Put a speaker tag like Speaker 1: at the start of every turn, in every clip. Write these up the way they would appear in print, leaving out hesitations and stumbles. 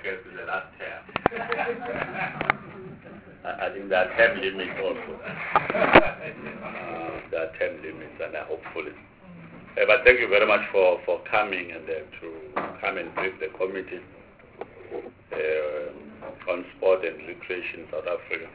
Speaker 1: guess, in the last term. I think there are term limits also. There are term limits, and hopefully. But thank you very much for coming and to come and brief the committee on sport and recreation in South Africa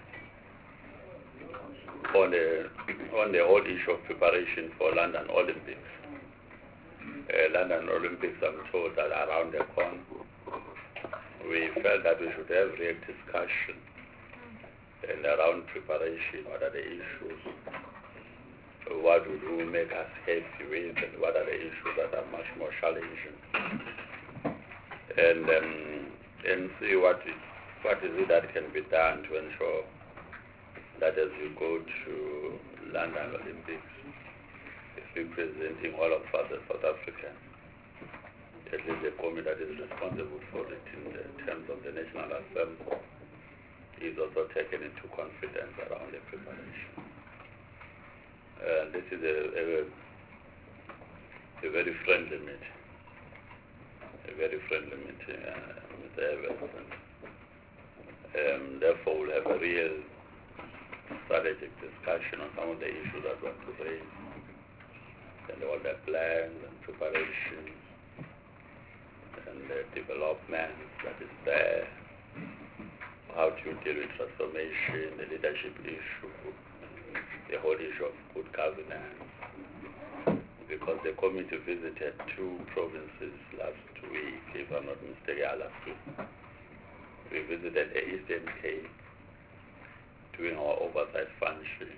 Speaker 1: on the whole issue of preparation for London Olympics. London Olympics, I'm told, that around the corner. We felt that we should have real discussion and around preparation. What are the issues? What will make us happy with, and what are the issues that are much more challenging? And see what is it that can be done to ensure that as you go to London Olympics, if representing all of us as South Africans, at least the committee that is responsible for it in terms of the National Assembly is also taken into confidence around the preparation. This is a very friendly meeting. A very friendly meeting, Mr. Evans. Therefore, we'll have a real strategic discussion on some of the issues that were raised, and all the plans and preparations and the development that is there, how to deal with transformation, the leadership issue, the whole issue of good governance, because the committee visited 2 provinces last week, if I'm not mistaken, last week. We visited the Eastern Cape doing our oversight function.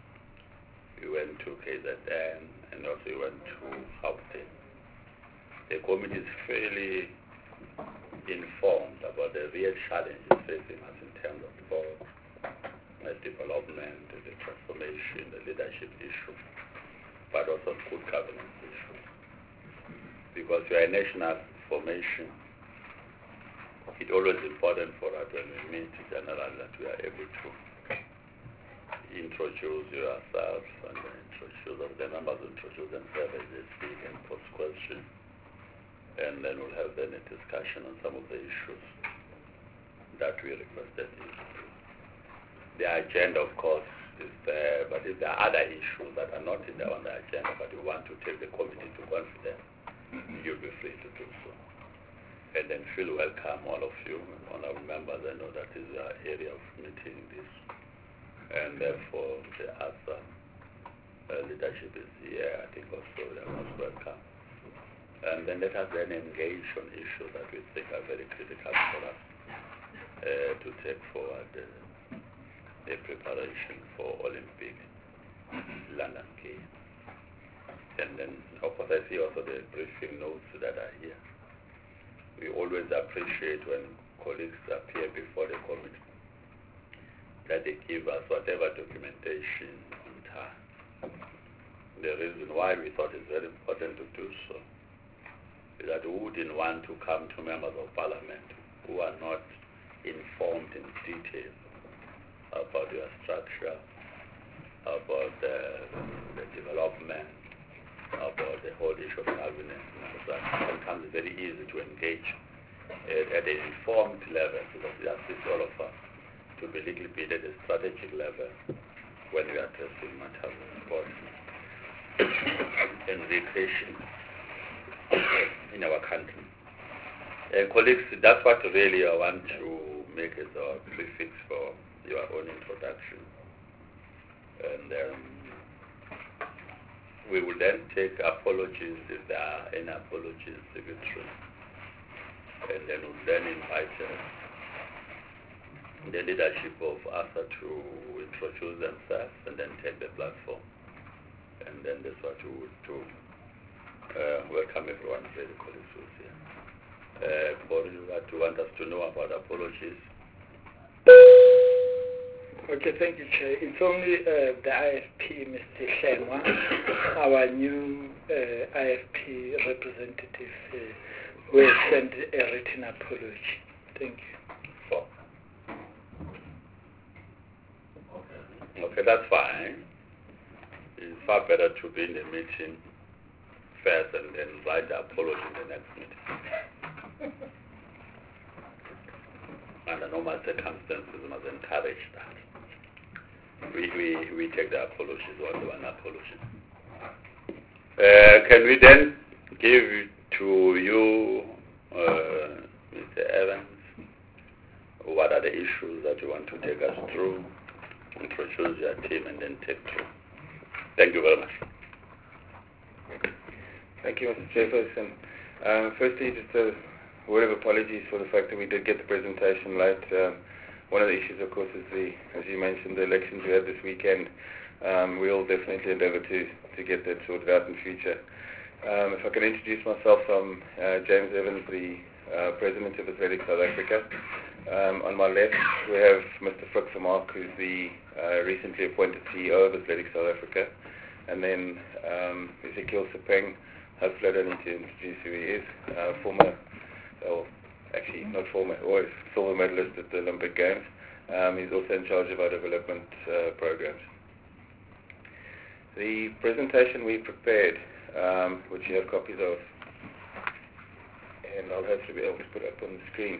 Speaker 1: We went to KZN and also we went to Gauteng. The committee is fairly informed about the real challenges facing us in terms of sport, the development, the transformation, the leadership issue, but also good governance issue. Because we are a national formation, it's always important for us when we meet generally that we are able to introduce yourselves and the members introduce themselves as they speak and post questions. And then we'll have then a discussion on some of the issues that we requested. The agenda, of course, is there, but if there are other issues that are not on the agenda, but you want to take the committee to confidence, you'll be free to do so. And then feel welcome, all of you, honorable members. I know that is our area of meeting this. And therefore, the other leadership is here. I think also they are most welcome. And then let us then engage on issues that we think are very critical for us to take forward the preparation for Olympic London Games. And then, of course, I see also the briefing notes that are here. We always appreciate when colleagues appear before the committee, that they give us whatever documentation on time. The reason why we thought it's very important to do so is that we wouldn't want to come to members of parliament who are not informed in detail about your structure, about the development, about the whole issue of governance. Sometimes it's very easy to engage at an informed level, because it assists all of us to be a little bit at a strategic level when we are addressing matters of sport and recreation in our country. Colleagues, that's what really I want to make as a prefix for your own introduction. And we will then take apologies if there are any apologies, if it's true. And then we'll then invite the leadership of ASA to introduce themselves and then take the platform. And then that's what we will do. Welcome everyone, very colleagues who's here. For you that want us to know about apologies.
Speaker 2: Okay, thank you, Chair. It's only the IFP, Mr. Shenwa, our new IFP representative, who has sent a written apology. Thank you.
Speaker 1: Okay, that's fine. It's far better to be in the meeting first and then write the apology in the next meeting. under normal circumstances, we must encourage that. We take the apologies, one apology. Can we then give to you, Mr. Evans, what are the issues that you want to take us through, introduce your team, and then take through? Thank you very much.
Speaker 3: Thank you, Mr. Chairperson. Firstly, just a word of apologies for the fact that we did get the presentation late. One of the issues, of course, is as you mentioned, the elections we had this weekend. We'll definitely endeavour to get that sorted out in the future. If I can introduce myself, I'm James Evans, the President of Athletics South Africa. On my left, we have Mr. Fritz Vermaak, who's the recently appointed CEO of Athletics South Africa. And then Ezekiel Sepeng, hopefully I don't need to introduce who he is, always silver medalist at the Olympic Games. He's also in charge of our development programs. The presentation we prepared, which you have copies of, and I'll hopefully be able to put up on the screen,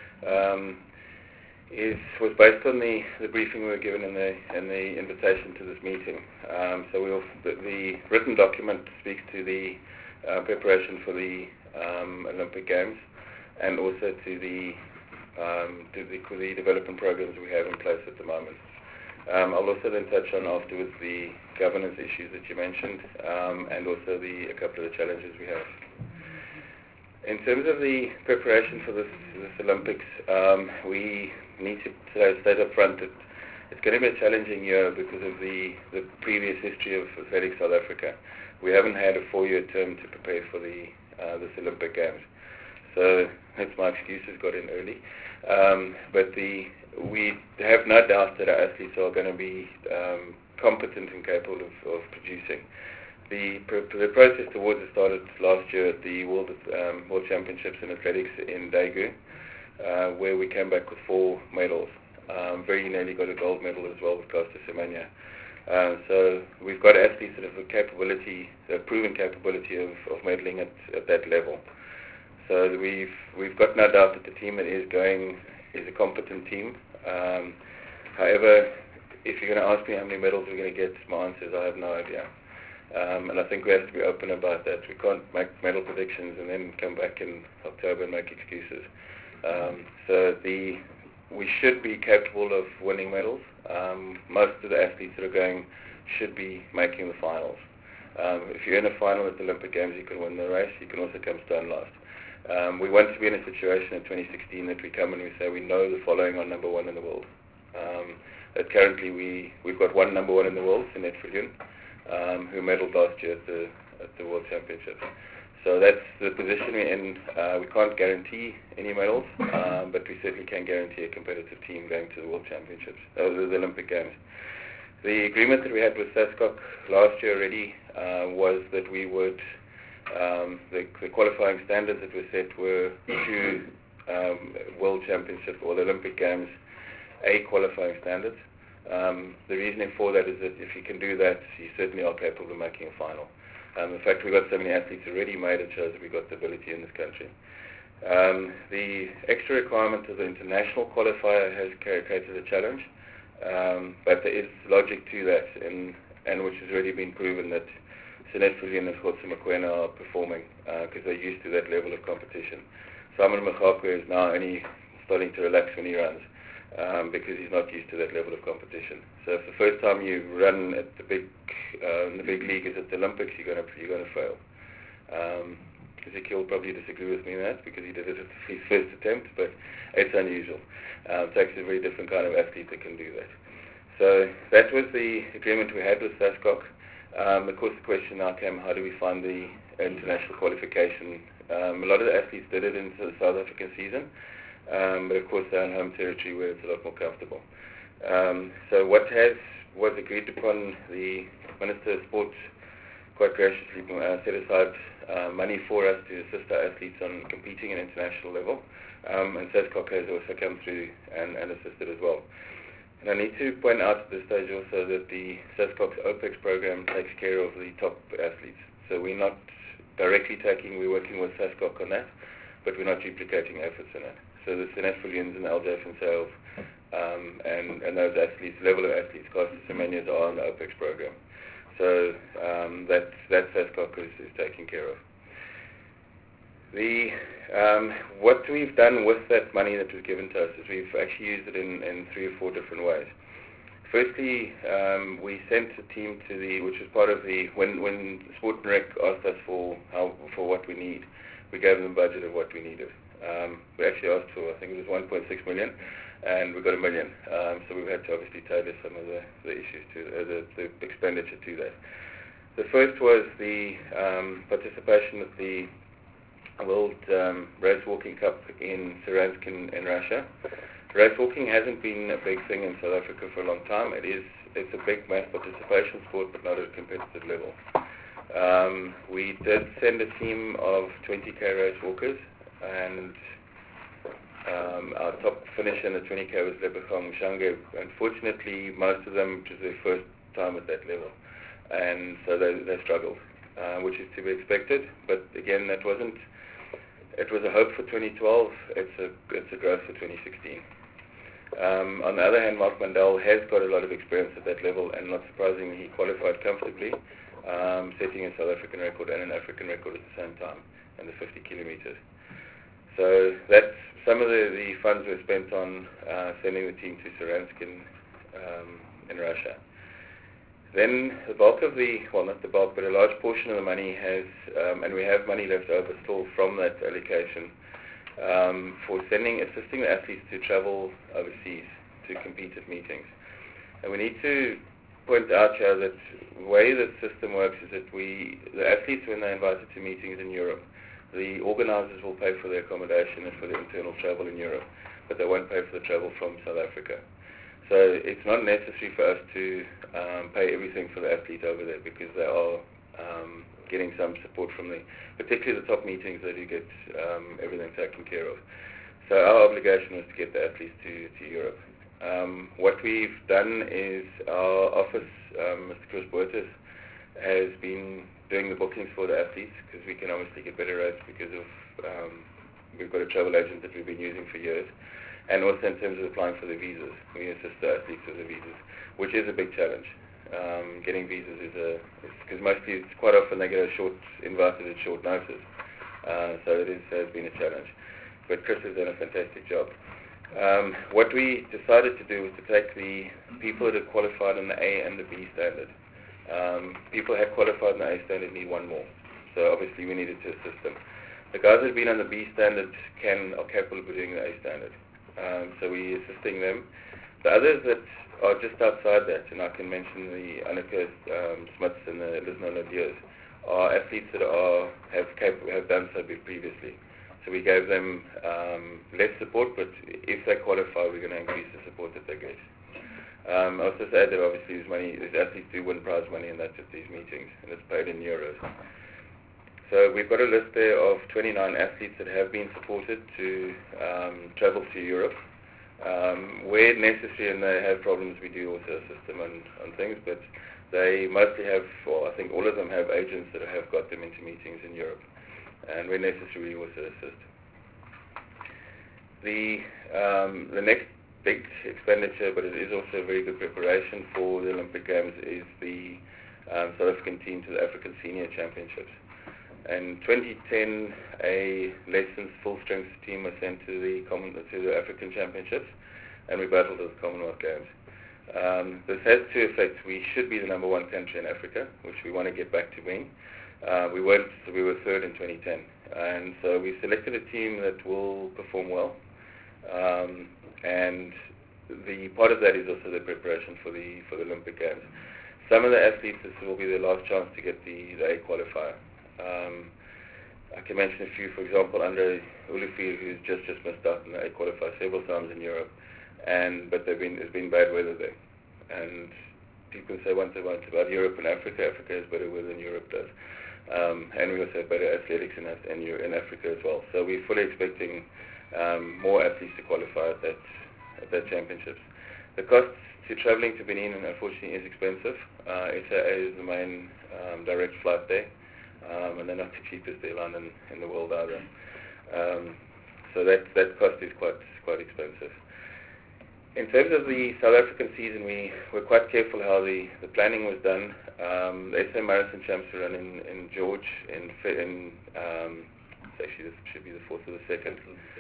Speaker 3: was based on the briefing we were given in the invitation to this meeting. The written document speaks to the preparation for the Olympic Games, and also to the development programs we have in place at the moment. I'll also then touch on afterwards the governance issues that you mentioned, and also a couple of the challenges we have. In terms of the preparation for this Olympics, we need to state up front that it's going to be a challenging year because of the previous history of Athletics South Africa. We haven't had a 4-year term to prepare for this Olympic Games. So that's my excuses, got in early. But we have no doubt that our athletes are going to be competent and capable of producing. The process towards it started last year at the World Championships in Athletics in Daegu, where we came back with 4 medals. Very nearly got a gold medal as well with Caster Semenya. So we've got athletes that have a proven capability of medaling at that level. So we've got no doubt that the team that is going is a competent team. However, if you're going to ask me how many medals we're going to get, my answer is I have no idea. And I think we have to be open about that. We can't make medal predictions and then come back in October and make excuses. We should be capable of winning medals. Most of the athletes that are going should be making the finals. If you're in a final at the Olympic Games, you can win the race. You can also come stone last. We want to be in a situation in 2016 that we come and we say we know the following are number 1 in the world. Currently we've got one number 1 in the world, Sinet Viljoen, who medaled last year at the World Championships. So that's the position we're in. We can't guarantee any medals, but we certainly can guarantee a competitive team going to the World Championships, the Olympic Games. The agreement that we had with SASCOC last year already was that we would, the qualifying standards that were set were 2 World Championships or the Olympic Games A qualifying standards. The reasoning for that is that if you can do that, you certainly are capable of making a final. In fact, we've got so many athletes already made, it shows that we've got the ability in this country. The extra requirement of the international qualifier has created a challenge, but there is logic to that, and which has already been proven that Sinet Viljoen and Khotso Mokoena are performing because they're used to that level of competition. Simon Machakwe is now only starting to relax when he runs because he's not used to that level of competition. So if the first time you run at the big league is at the Olympics, you're going to fail. Ezekiel will probably disagree with me on that because he did it at his first attempt, but it's unusual. It takes a very different kind of athlete that can do that. So that was the agreement we had with SASCOC. Of course, the question now came, how do we fund the international qualification? A lot of the athletes did it into the South African season, but of course they're in home territory where it's a lot more comfortable. So what was agreed upon, the Minister of Sport quite graciously set aside money for us to assist our athletes on competing at international level, and SASCOC has also come through and assisted as well. And I need to point out at this stage also that the SASCOC's OPEX program takes care of the top athletes. So we're not directly we're working with SASCOC on that, but we're not duplicating efforts in it. So the Senat Villians and LJ Finself, and those athletes, level of athletes, Costas Semenya are on the OPEX program. So that FASCOC is taken care of. What we've done with that money that was given to us is we've actually used it in 3 or 4 different ways. Firstly, we sent a team which was part of when Sport and Rec asked us for what we need, we gave them a budget of what we needed. We actually asked for, I think it was 1.6 million, and we got $1 million. So we've had to obviously tailor some of the issues to the expenditure to that. The first was the participation at the World Race Walking Cup in Saransk in Russia. Race walking hasn't been a big thing in South Africa for a long time. It's a big mass participation sport, but not at a competitive level. We did send a team of 20k race walkers, and our top finisher in the 20k was Lebekhang Mushange. Unfortunately, most of them, it was their first time at that level, and so they struggled, which is to be expected. But again, it was a hope for 2012. It's a growth for 2016. On the other hand, Mark Mandel has got a lot of experience at that level, and not surprisingly, he qualified comfortably, setting a South African record and an African record at the same time in the 50 kilometers. So that's some of the funds were spent on sending the team to Saransk in Russia. Then the bulk of not the bulk, but a large portion of the money has, and we have money left over still from that allocation, for assisting the athletes to travel overseas to compete at meetings. And we need to point out here that the way the system works is that the athletes, when they're invited to meetings in Europe, the organizers will pay for their accommodation and for the internal travel in Europe, but they won't pay for the travel from South Africa. So it's not necessary for us to pay everything for the athlete over there, because they are getting some support from particularly the top meetings, they do get everything taken care of. So our obligation was to get the athletes to Europe. What we've done is our office, Mr. Chris Boertes, has been doing the bookings for the athletes, because we can obviously get better rates because of we've got a travel agent that we've been using for years. And also in terms of applying for the visas, we assist the athletes with the visas, which is a big challenge. Getting visas because mostly it's quite often they get invited at short notice. So it has been a challenge. But Chris has done a fantastic job. What we decided to do was to take the people that had qualified in the A and the B standard. People who had qualified in the A standard need one more. So obviously we needed to assist them. The guys that have been on the B standard are capable of doing the A standard. So we're assisting them. The others that are just outside that, and I can mention the Annika Smiths and the Lisna Nadiers, are athletes that have done so previously. So we gave them less support, but if they qualify, we're going to increase the support that they get. I also say that obviously these athletes do win prize money, and that's at these meetings, and it's paid in euros. So we've got a list there of 29 athletes that have been supported to travel to Europe. Where necessary and they have problems, we do also assist them on things, but they mostly have, or I think all of them have agents that have got them into meetings in Europe. And where necessary, we also assist. The next big expenditure, but it is also a very good preparation for the Olympic Games, is the South African team to the African Senior Championships. In 2010, a less than full-strength team was sent to the African Championships, and we battled at the Commonwealth Games. This has two effects. We should be the number one country in Africa, which we want to get back to being. We weren't, so we were third in 2010. And so we selected a team that will perform well. And the part of that is also the preparation for the Olympic Games. Some of the athletes, this will be their last chance to get the A qualifier. I can mention a few, for example, Andre Holyfield, who's just missed out in the A qualifier several times in Europe, but there's been bad weather there. And people say once about Europe and Africa. Africa has better weather than Europe does. And we also have better athletics in Africa as well. So we're fully expecting more athletes to qualify at that championships. The cost to traveling to Benin, unfortunately, is expensive. SAA is the main direct flight there. And they're not the cheapest airline in the world either. So that cost is quite expensive. In terms of the South African season, we were quite careful how the planning was done. The SA Marathon Champs were run in George actually this should be the 4th or the 2nd.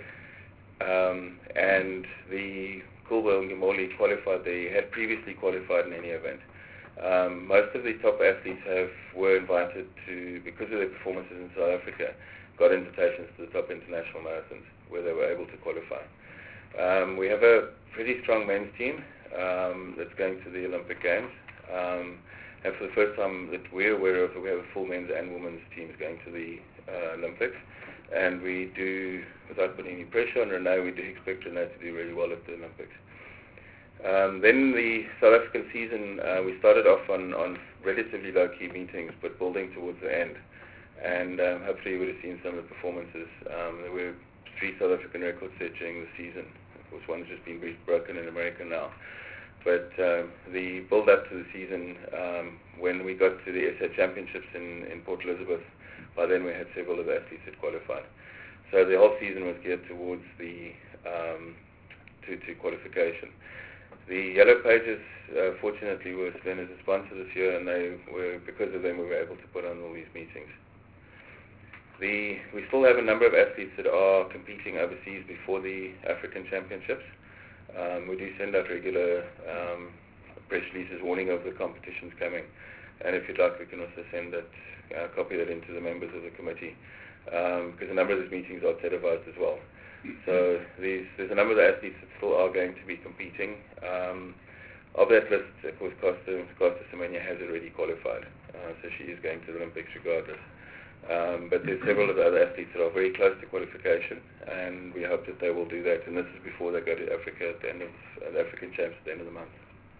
Speaker 3: And the Kulbo and Gimoli qualified. They had previously qualified in any event. Most of the top athletes were invited to, because of their performances in South Africa, got invitations to the top international marathons where they were able to qualify. We have a pretty strong men's team that's going to the Olympic Games. And for the first time that we're aware of, we have a full men's and women's teams going to the Olympics. And we do, without putting any pressure on Renee, we do expect Renee to do really well at the Olympics. Then the South African season, we started off on relatively low-key meetings, but building towards the end. And hopefully you would have seen some of the performances. There were 3 South African records set during the season. Of course, one's just been broken in America now. But the build-up to the season, when we got to the SA Championships in Port Elizabeth, by then we had several of the athletes that qualified. So the whole season was geared towards the to qualification. The Yellow Pages, fortunately, were then as a sponsor this year, and because of them we were able to put on all these meetings. We still have a number of athletes that are competing overseas before the African Championships. We do send out regular press releases warning of the competitions coming, and if you'd like, we can also send that, copy that into the members of the committee, because a number of these meetings are televised as well. So there's a number of the athletes that still are going to be competing. Of that list, of course, Costa Semenya has already qualified, so she is going to the Olympics regardless. But there's several of the other athletes that are very close to qualification, and we hope that they will do that, and this is before they go to Africa at the end of the African Champs at the end of the month.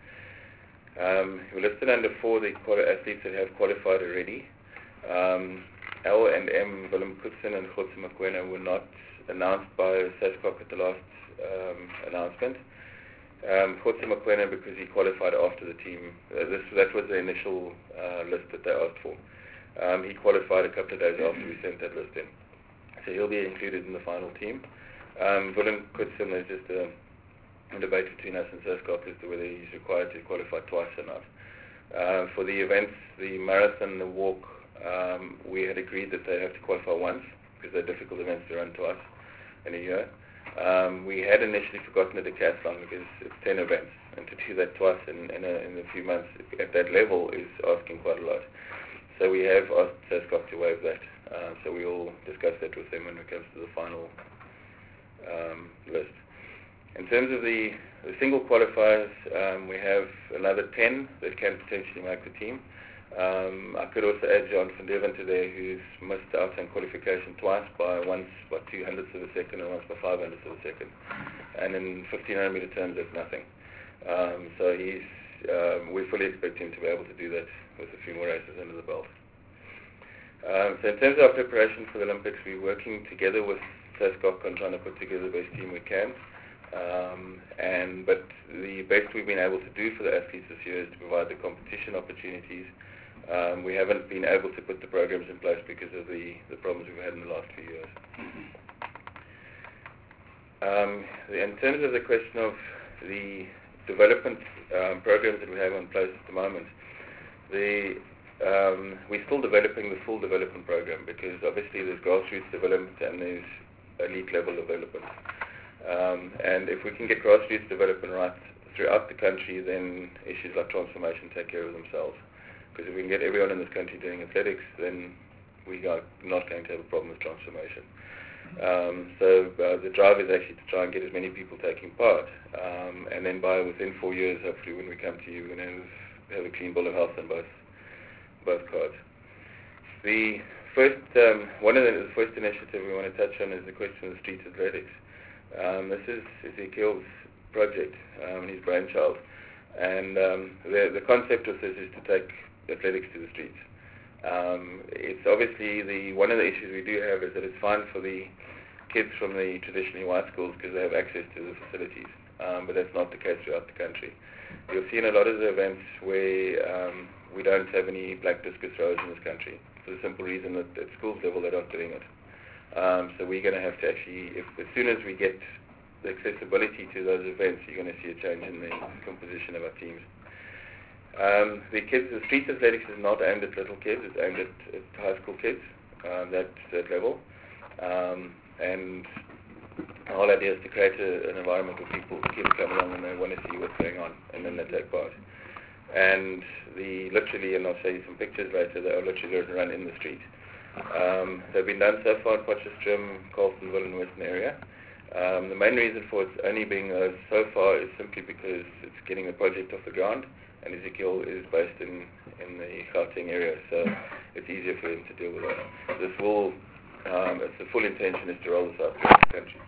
Speaker 3: We listed under 4 the athletes that have qualified already. L and M, Willem Kutsen and Khotsi Mokoena, were not announced by SASCOC at the last announcement. Khotsi Mokoena, because he qualified after the team, that was the initial list that they asked for. He qualified a couple of days after we sent that list in. So he'll be included in the final team. Willem Kutsen is just a debate between us and SASCOC as to whether he's required to qualify twice or not. For the events, the marathon, the walk, we had agreed that they have to qualify once because they're difficult events to run twice in a year. We had initially forgotten the decathlon because it's 10 events, and to do that twice in a few months at that level is asking quite a lot. So we have asked SASCOC to waive that. So we will discuss that with them when it comes to the final list. In terms of the single qualifiers, we have another 10 that can potentially make the team. I could also add John van Deventer there, who's missed out on qualification twice, once by 200ths of a second and once by 500ths of a second. And in 1500 meter terms, that's nothing. So we fully expect him to be able to do that with a few more races under the belt. So in terms of our preparation for the Olympics, we're working together with SASCOC on trying to put together the best team we can. But the best we've been able to do for the athletes this year is to provide the competition opportunities. We haven't been able to put the programs in place because of the problems we've had in the last few years. In terms of the question of the development programs that we have in place at the moment, we're still developing the full development program because obviously there's grassroots development and there's elite level development. And if we can get grassroots development right throughout the country, then issues like transformation take care of themselves. Because if we can get everyone in this country doing athletics, then we are not going to have a problem with transformation. So the drive is actually to try and get as many people taking part. And then within 4 years, hopefully when we come to you, we're going to have a clean bill of health on both cards. The first initiative we want to touch on is the question of street athletics. This is Ezekiel's project, his brainchild. And the concept of this is to take athletics to the streets. It's obviously one of the issues we do have is that it's fine for the kids from the traditionally white schools because they have access to the facilities, but that's not the case throughout the country. You'll see in a lot of the events where we don't have any black discus throws in this country for the simple reason that at schools level they're not doing it. So we're going to have to actually, as soon as we get the accessibility to those events, you're going to see a change in the composition of our teams. The street athletics is not aimed at little kids, it's aimed at high school kids, that level. And the whole idea is to create an environment where kids come along and they want to see what's going on, and then they take part. And literally, and I'll show you some pictures later, they are literally run in the street. They've been done so far in Potchefstroom, Carltonville and Western area. The main reason for it only being those so far is simply because it's getting the project off the ground, and Ezekiel is based in the Gauteng area, so it's easier for him to deal with that. This will, the full intention is to roll this out throughout the country.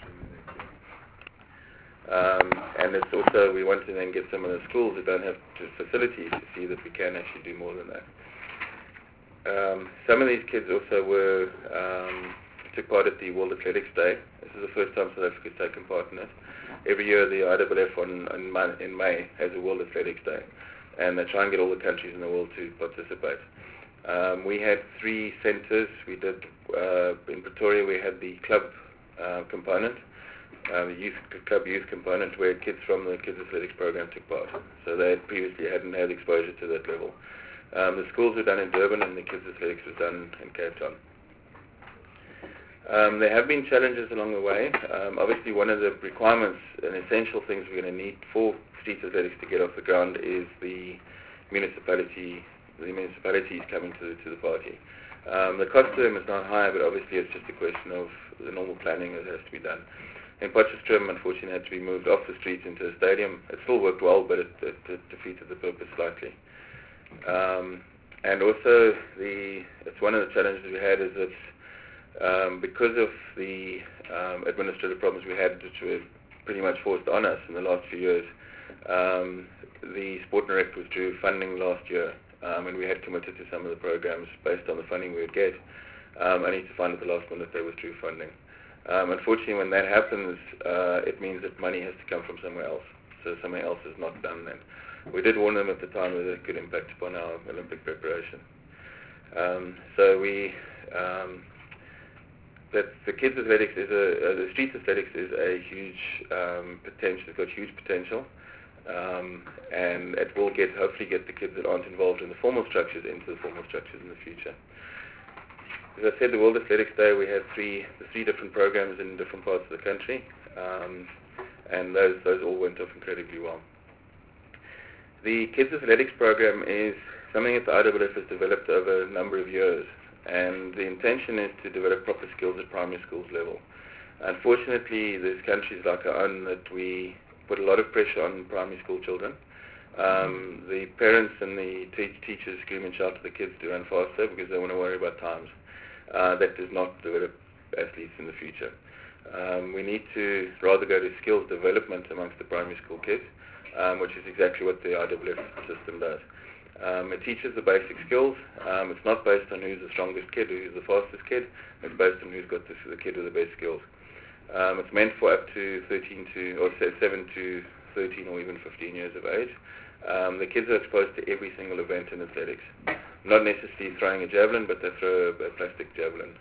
Speaker 3: And it's also, we want to then get some of the schools that don't have facilities to see that we can actually do more than that. Some of these kids also took part at the World Athletics Day. This is the first time South Africa's taken part in it. Every year the IAAF in May has a World Athletics Day, and they try and get all the countries in the world to participate. We had 3 centres. We did, in Pretoria we had the club component, the club youth component, where kids from the Kids Athletics program took part. So they previously hadn't had exposure to that level. The schools were done in Durban, and the Kids Athletics was done in Cape Town. There have been challenges along the way. Obviously, one of the requirements and essential things we're going to need for street athletics to get off the ground is the municipalities coming to the party. The cost to them is not high, but obviously it's just a question of the normal planning that has to be done. In Potchefstroom, unfortunately, had to be moved off the streets into a stadium. It still worked well, but it defeated the purpose slightly. And also, it's one of the challenges we had is that because of the administrative problems we had, which were pretty much forced on us in the last few years, the Sport and Rec withdrew funding last year, and we had committed to some of the programs based on the funding we would get. Only to find at the last minute they withdrew funding. Unfortunately, when that happens, it means that money has to come from somewhere else. So somewhere else is not done then. We did warn them at the time that it could impact upon our Olympic preparation. That the kids athletics the street athletics is a huge potential. It's got huge potential, and it will hopefully get the kids that aren't involved in the formal structures into the formal structures in the future. As I said, the World Athletics Day, we had the three different programs in different parts of the country, and those all went off incredibly well. The Kids Athletics program is something that the IAAF has developed over a number of years, and the intention is to develop proper skills at primary schools level. Unfortunately, there's countries like our own that we put a lot of pressure on primary school children. The parents and the teachers scream and shout to the kids to run faster because they want to worry about times. That does not develop athletes in the future. We need to rather go to skills development amongst the primary school kids, which is exactly what the IAAF system does. It teaches the basic skills. It's not based on who's the strongest kid or who's the fastest kid. It's based on who's got the kid with the best skills. It's meant for up to 7 to 13 or even 15 years of age. The kids are exposed to every single event in athletics. Not necessarily throwing a javelin, but they throw a plastic javelin.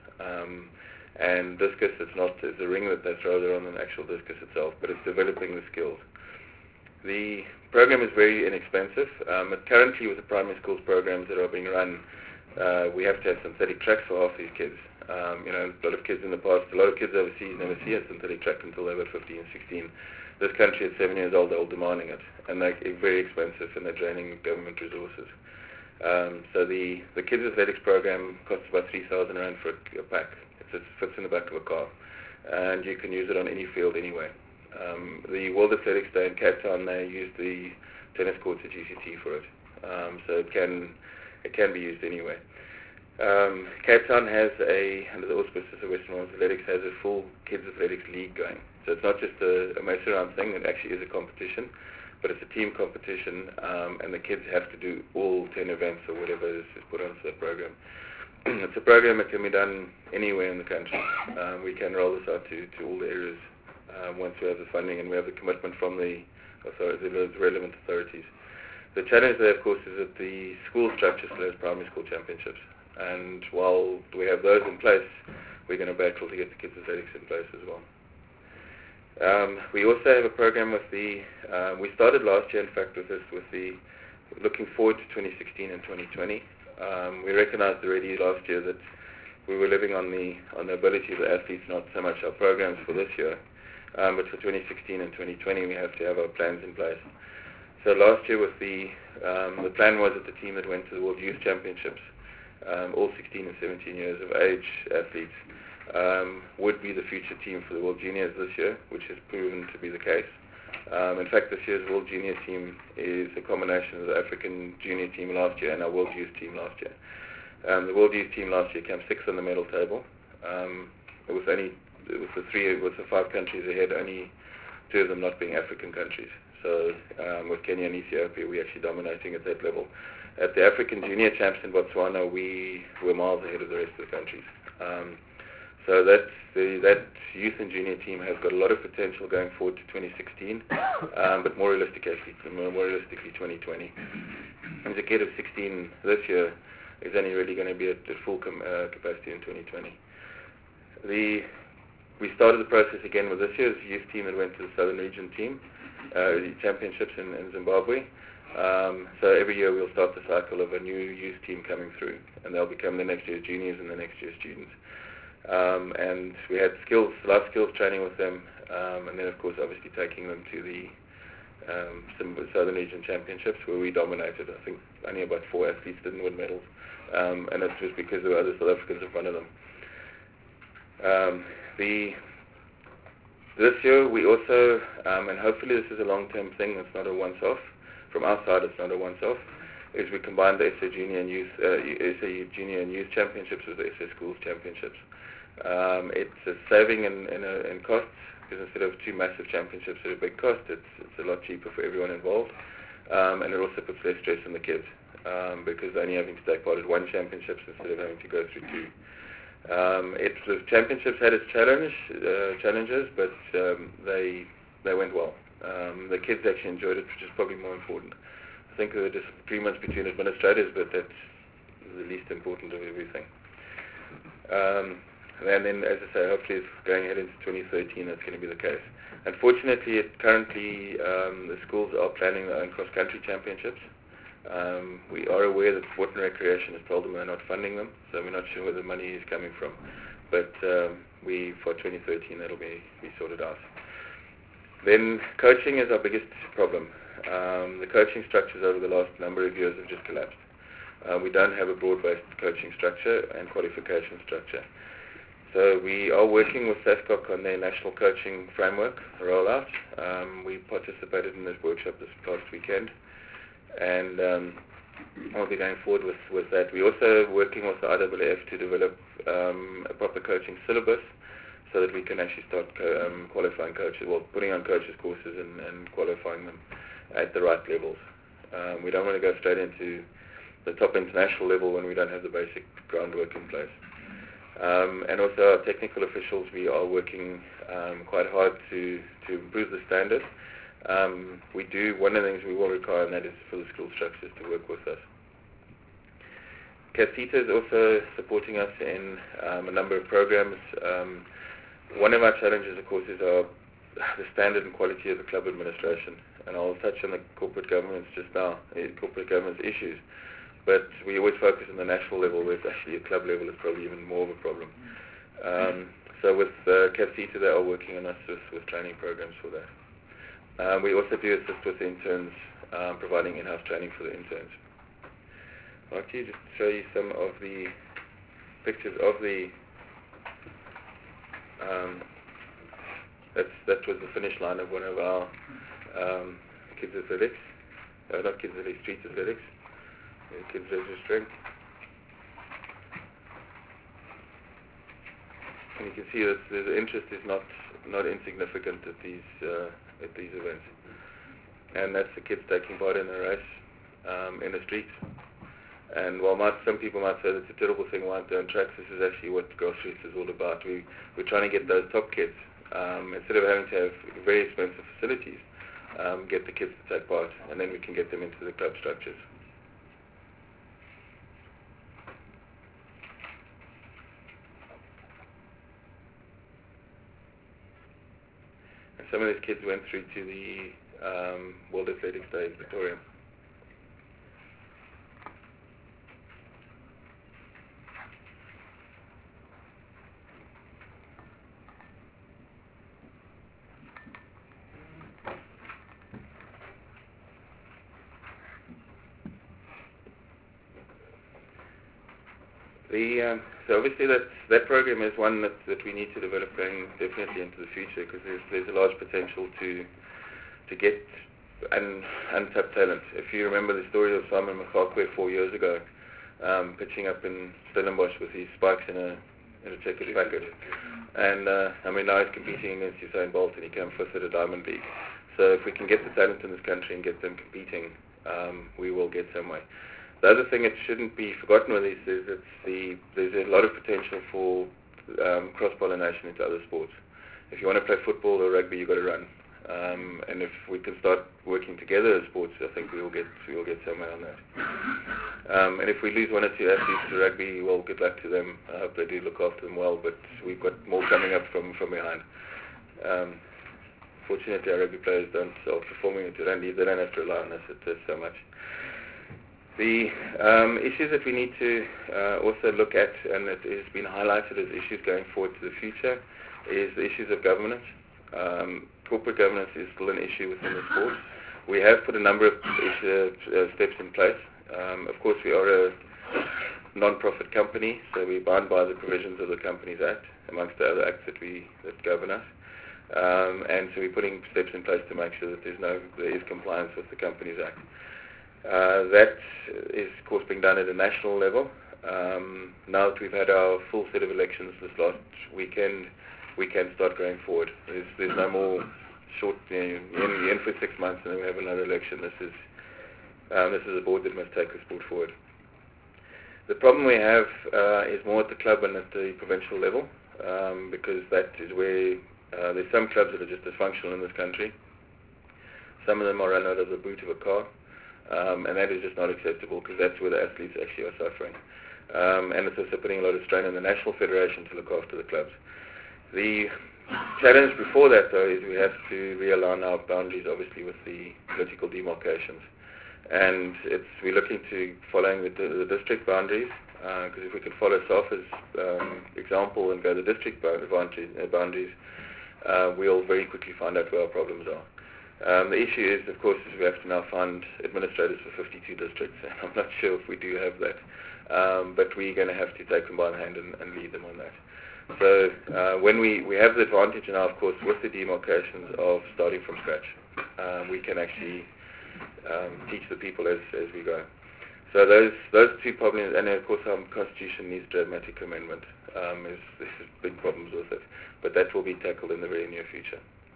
Speaker 3: And discus, it's a ring that they throw there on an actual discus itself, but it's developing the skills. The program is very inexpensive. Currently, with the primary schools programs that are being run, we have to have synthetic tracks for half these kids. A lot of kids in the past, a lot of kids overseas never see a synthetic track until they were 15 and 16. This country at 7 years old, they're all demanding it, and they're very expensive, and they're draining government resources. So the Kids Athletics program costs about 3,000 rand for a pack. It fits in the back of a car, and you can use it on any field anyway. The World Athletics Day in Cape Town, they used the tennis courts at GCT for it, so it can be used anyway. Cape Town has under the auspices of Western World Athletics, has a full Kids Athletics League going. So it's not just a mess-around thing, it actually is a competition, but it's a team competition, and the kids have to do all 10 events or whatever is put onto the program. It's a program that can be done anywhere in the country. We can roll this out to all the areas once we have the funding and we have the commitment from the relevant authorities. The challenge there, of course, is that the school structure still has primary school championships. And while we have those in place, we're going to battle to get the kids athletics in place as well. We also have a program with we started last year, in fact, looking forward to 2016 and 2020. We recognized already last year that we were living on the ability of the athletes, not so much our programs for this year. But for 2016 and 2020, we have to have our plans in place. So last year, the plan was that the team that went to the World Youth Championships, all 16 and 17 years of age athletes, would be the future team for the World Juniors this year, which has proven to be the case. In fact, this year's World Junior team is a combination of the African Junior team last year and our World Youth team last year. The World Youth team last year came sixth on the medal table. With the 5 countries ahead, only 2 of them not being African countries. So with Kenya and Ethiopia, we're actually dominating at that level. At the African Junior Champs in Botswana, we were miles ahead of the rest of the countries. So that youth and junior team has got a lot of potential going forward to 2016, but more realistically 2020. And the kid of 16 this year is only really going to be at full capacity in 2020. We started the process again with this year's youth team that went to the Southern Region team, the championships in Zimbabwe. So every year we'll start the cycle of a new youth team coming through, and they'll become the next year's juniors and the next year's students. And we had life skills training with them, and then of course obviously taking them to the Southern Region Championships where we dominated. I think only about 4 athletes didn't win medals, and that's just because there were other South Africans in front of them. This year we also, and hopefully this is a long-term thing, it's not a once-off, from our side it's not a once-off, is we combined the SA Junior and Youth Championships with the SA Schools Championships. It's a saving in costs, because instead of 2 massive championships at a big cost, it's a lot cheaper for everyone involved, and it also puts less stress on the kids, because they're only having to take part in 1 championship instead of having to go through 2. The championships had its challenges, but they went well. The kids actually enjoyed it, which is probably more important. I think there were disagreements between administrators, but that's the least important of everything. And then, as I say, hopefully going ahead into 2013, that's going to be the case. Unfortunately, currently the schools are planning their own cross-country championships. We are aware that Sport and Recreation has told them they're not funding them, so we're not sure where the money is coming from. But for 2013, that'll be sorted out. Then coaching is our biggest problem. The coaching structures over the last number of years have just collapsed. We don't have a broad-based coaching structure and qualification structure. So we are working with SASCOC on their national coaching framework rollout. We participated in this workshop this past weekend, and I'll be going forward with that. We're also working with the IAAF to develop a proper coaching syllabus so that we can actually start qualifying coaches, putting on coaches courses and qualifying them at the right levels. We don't want to go straight into the top international level when we don't have the basic groundwork in place. And also our technical officials, we are working quite hard to improve the standard. One of the things we will require, and that is for the school structures to work with us. CASITA is also supporting us in a number of programs. One of our challenges, of course, is the standard and quality of the club administration. And I'll touch on the corporate governance just now, corporate governance issues. But we always focus on the national level, where it's actually at club level is probably even more of a problem. So with CASITA, they are working on us with training programs for that. We also do assist with interns, providing in-house training for the interns. I'd like to just show you some of the pictures of the... that was the finish line of one of our kids athletics. Not kids athletics, street athletics. Kids registering. And you can see that the interest is not insignificant at these events. And that's the kids taking part in a race in the streets. And while some people might say that's a terrible thing, why aren't they on tracks, this is actually what grassroots is all about. We're trying to get those top kids, instead of having to have very expensive facilities, get the kids to take part, and then we can get them into the club structures. some of these kids went through to the World Athletics Day in Pretoria. So obviously that program is one that we need to develop going definitely into the future, because there's a large potential to get untapped talent. If you remember the story of Simon Machakwe 4 years ago, pitching up in Stellenbosch with his spikes in a checkered packet, and now he's competing against Usain Bolt, and he came fifth at a Diamond League. So if we can get the talent in this country and get them competing, we will get somewhere. The other thing that shouldn't be forgotten with this is there's a lot of potential for cross-pollination into other sports. If you want to play football or rugby, you've got to run. And if we can start working together as sports, I think we will get somewhere on that. And if we lose one or two athletes to rugby, well, good luck to them. I hope they do look after them well, but we've got more coming up from behind. Fortunately, our rugby players don't outperforming it. They don't have to rely on us so much. The issues that we need to also look at, and it has been highlighted as issues going forward to the future, is the issues of governance. Corporate governance is still an issue within the sport. We have put a number of steps in place. Of course, we are a non-profit company, so we bind by the provisions of the Companies Act, amongst the other acts that govern us. And so we're putting steps in place to make sure that there is compliance with the Companies Act. That is, of course, being done at a national level. Now that we've had our full set of elections this last weekend, we can start going forward. There's no more short, you're in for 6 months and then we have another election. This is a board that must take the sport forward. The problem we have is more at the club and at the provincial level, because that is where there's some clubs that are just dysfunctional in this country. Some of them are run out of the boot of a car. And that is just not acceptable, because that's where the athletes actually are suffering. And it's also putting a lot of strain on the National Federation to look after the clubs. The challenge before that, though, is we have to realign our boundaries, obviously, with the political demarcations. And we're looking to following the district boundaries, because if we can follow SAFA's example and go the district boundaries, we'll very quickly find out where our problems are. The issue is, of course, we have to now find administrators for 52 districts, and I'm not sure if we do have that, but we're going to have to take them by the hand and lead them on that. So when we have the advantage now, of course, with the demarcations of starting from scratch, we can actually teach the people as we go. So those two problems, and of course our constitution needs dramatic amendment. There's big problems with it, but that will be tackled in the very near future.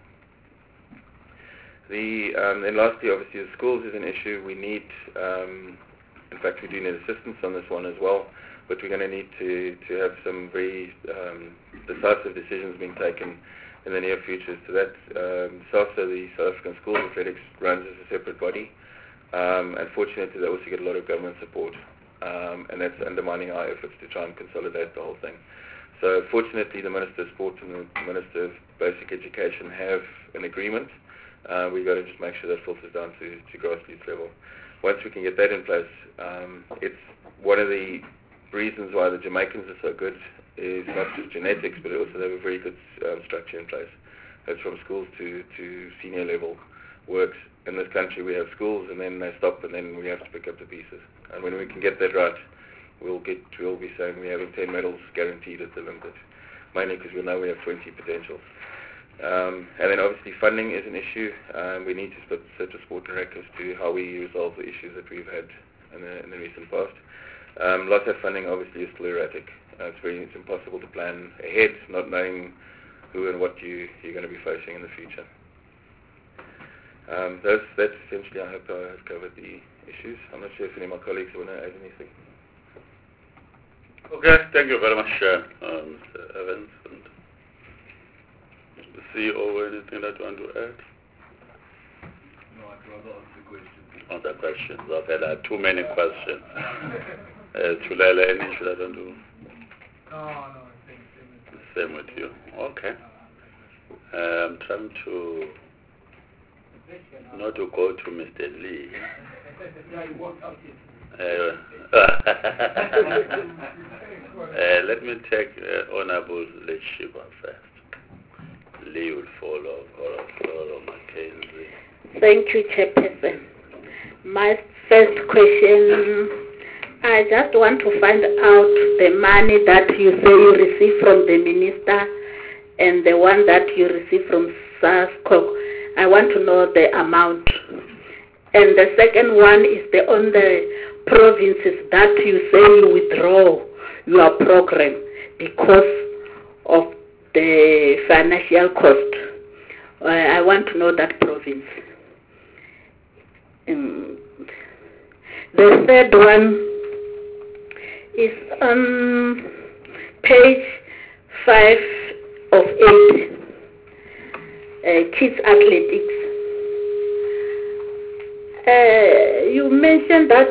Speaker 3: And lastly, obviously, the schools is an issue. We need, in fact, we do need assistance on this one as well, but we're going to need to have some very decisive decisions being taken in the near future. So that SAFSA, the South African Schools Athletics, runs as a separate body. Unfortunately, they also get a lot of government support, and that's undermining our efforts to try and consolidate the whole thing. So fortunately, the Minister of Sport and the Minister of Basic Education have an agreement. We've got to just make sure that filters down to grassroots level. Once we can get that in place, it's one of the reasons why the Jamaicans are so good is not just genetics, but also they have a very good structure in place. That's from schools to senior level works. In this country, we have schools, and then they stop, and then we have to pick up the pieces. And when we can get that right, we'll be saying we're having 10 medals guaranteed at the Olympics, mainly because we know we have 20 potentials. And then obviously funding is an issue. We need to sit with Sport and Rec as to how we resolve the issues that we've had in the recent past. Lots of funding obviously is still erratic. It's impossible to plan ahead, not knowing who and what you're going to be facing in the future. That's essentially, I hope I have covered the issues. I'm not sure if any of my colleagues want to add anything.
Speaker 1: Okay, thank you very much, Mr. Evans. And the CEO, anything that you want to add?
Speaker 4: No, I'd rather answer questions.
Speaker 1: On the questions. Okay, there are too many questions. Thulela, any should I don't do?
Speaker 2: No,
Speaker 1: same with you. Okay. I'm trying to not to go to Mr. Lee. Let me take Honorable Lee Shiva first. Lee will follow Mackenzie.
Speaker 5: Thank you, Chairperson. My first question, I just want to find out the money that you say you receive from the minister and the one that you receive from SASCO. I want to know the amount. And the second one is on the provinces that you say you withdraw your program because of the financial cost. I want to know that province. The third one is on page 5 of 8, kids athletics. You mentioned that,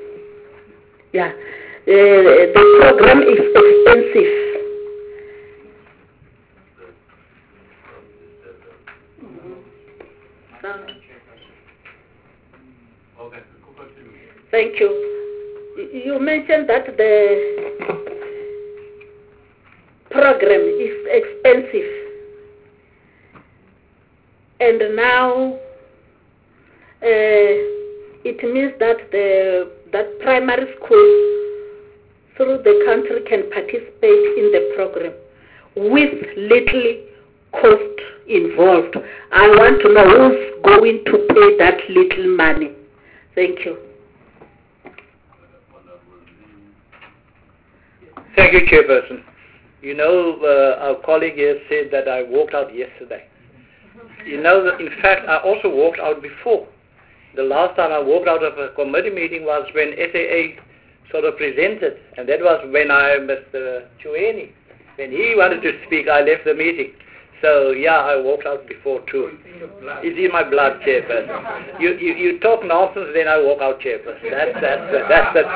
Speaker 5: the program is expensive. Thank you. You mentioned that the program is expensive, and now it means that that primary schools through the country can participate in the program with little cost involved. I want to know who's going to pay that little money. Thank you.
Speaker 2: Thank you, Chairperson. You know, our colleague here said that I walked out yesterday. You know, in fact, I also walked out before. The last time I walked out of a committee meeting was when SAA sort of presented, and that was when Mr. Chueni, when he wanted to speak, I left the meeting. So, yeah, I walked out before too. It's in my blood, Chairperson. You talk nonsense, then I walk out, Chairperson. That's the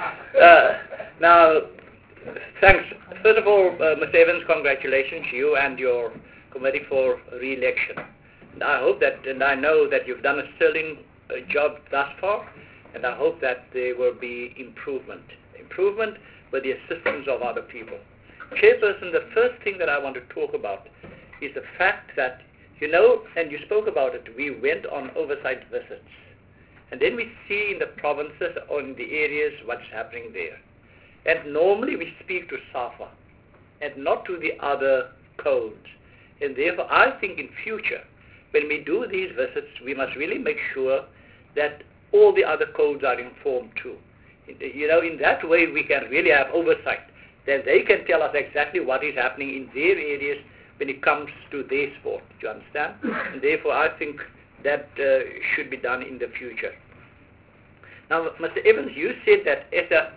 Speaker 2: thing. Now, thanks. First of all, Mr. Evans, congratulations, you and your committee for re-election. And I hope that, and I know that you've done a sterling job thus far, and I hope that there will be improvement with the assistance of other people. Chairperson, the first thing that I want to talk about is the fact that, you know, and you spoke about it, we went on oversight visits. And then we see in the provinces or in the areas what's happening there. And normally we speak to SAFA and not to the other codes. And therefore I think in future, when we do these visits, we must really make sure that all the other codes are informed too. You know, in that way we can really have oversight. Then they can tell us exactly what is happening in their areas when it comes to their sport. Do you understand? And therefore I think that should be done in the future. Now, Mr. Evans, you said that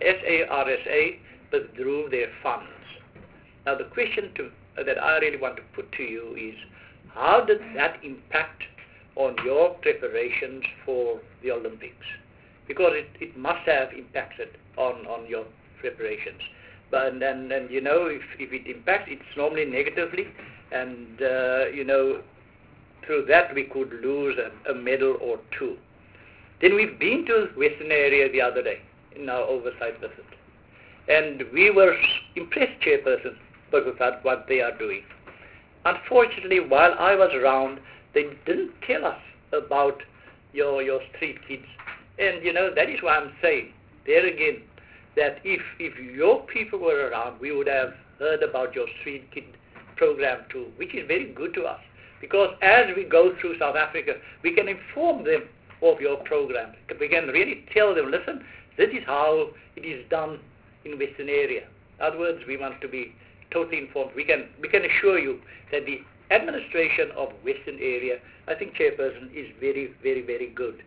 Speaker 2: SARSA withdrew their funds. Now, the question that I really want to put to you is, how did that impact on your preparations for the Olympics? Because it must have impacted on your preparations. But and you know, if it impacts, it's normally negatively, and you know, through that we could lose a medal or two. Then we've been to Western area the other day in our oversight visit, and we were impressed, Chairperson, with what they are doing. Unfortunately, while I was around, they didn't tell us about your street kids, and you know, that is why I'm saying there again that if your people were around, we would have heard about your street kid program too, which is very good to us, because as we go through South Africa, we can inform them of your program. We can really tell them, listen, this is how it is done in Western area. In other words, we want to be totally informed. We can assure you that the administration of Western area, I think, Chairperson, is very, very, very good.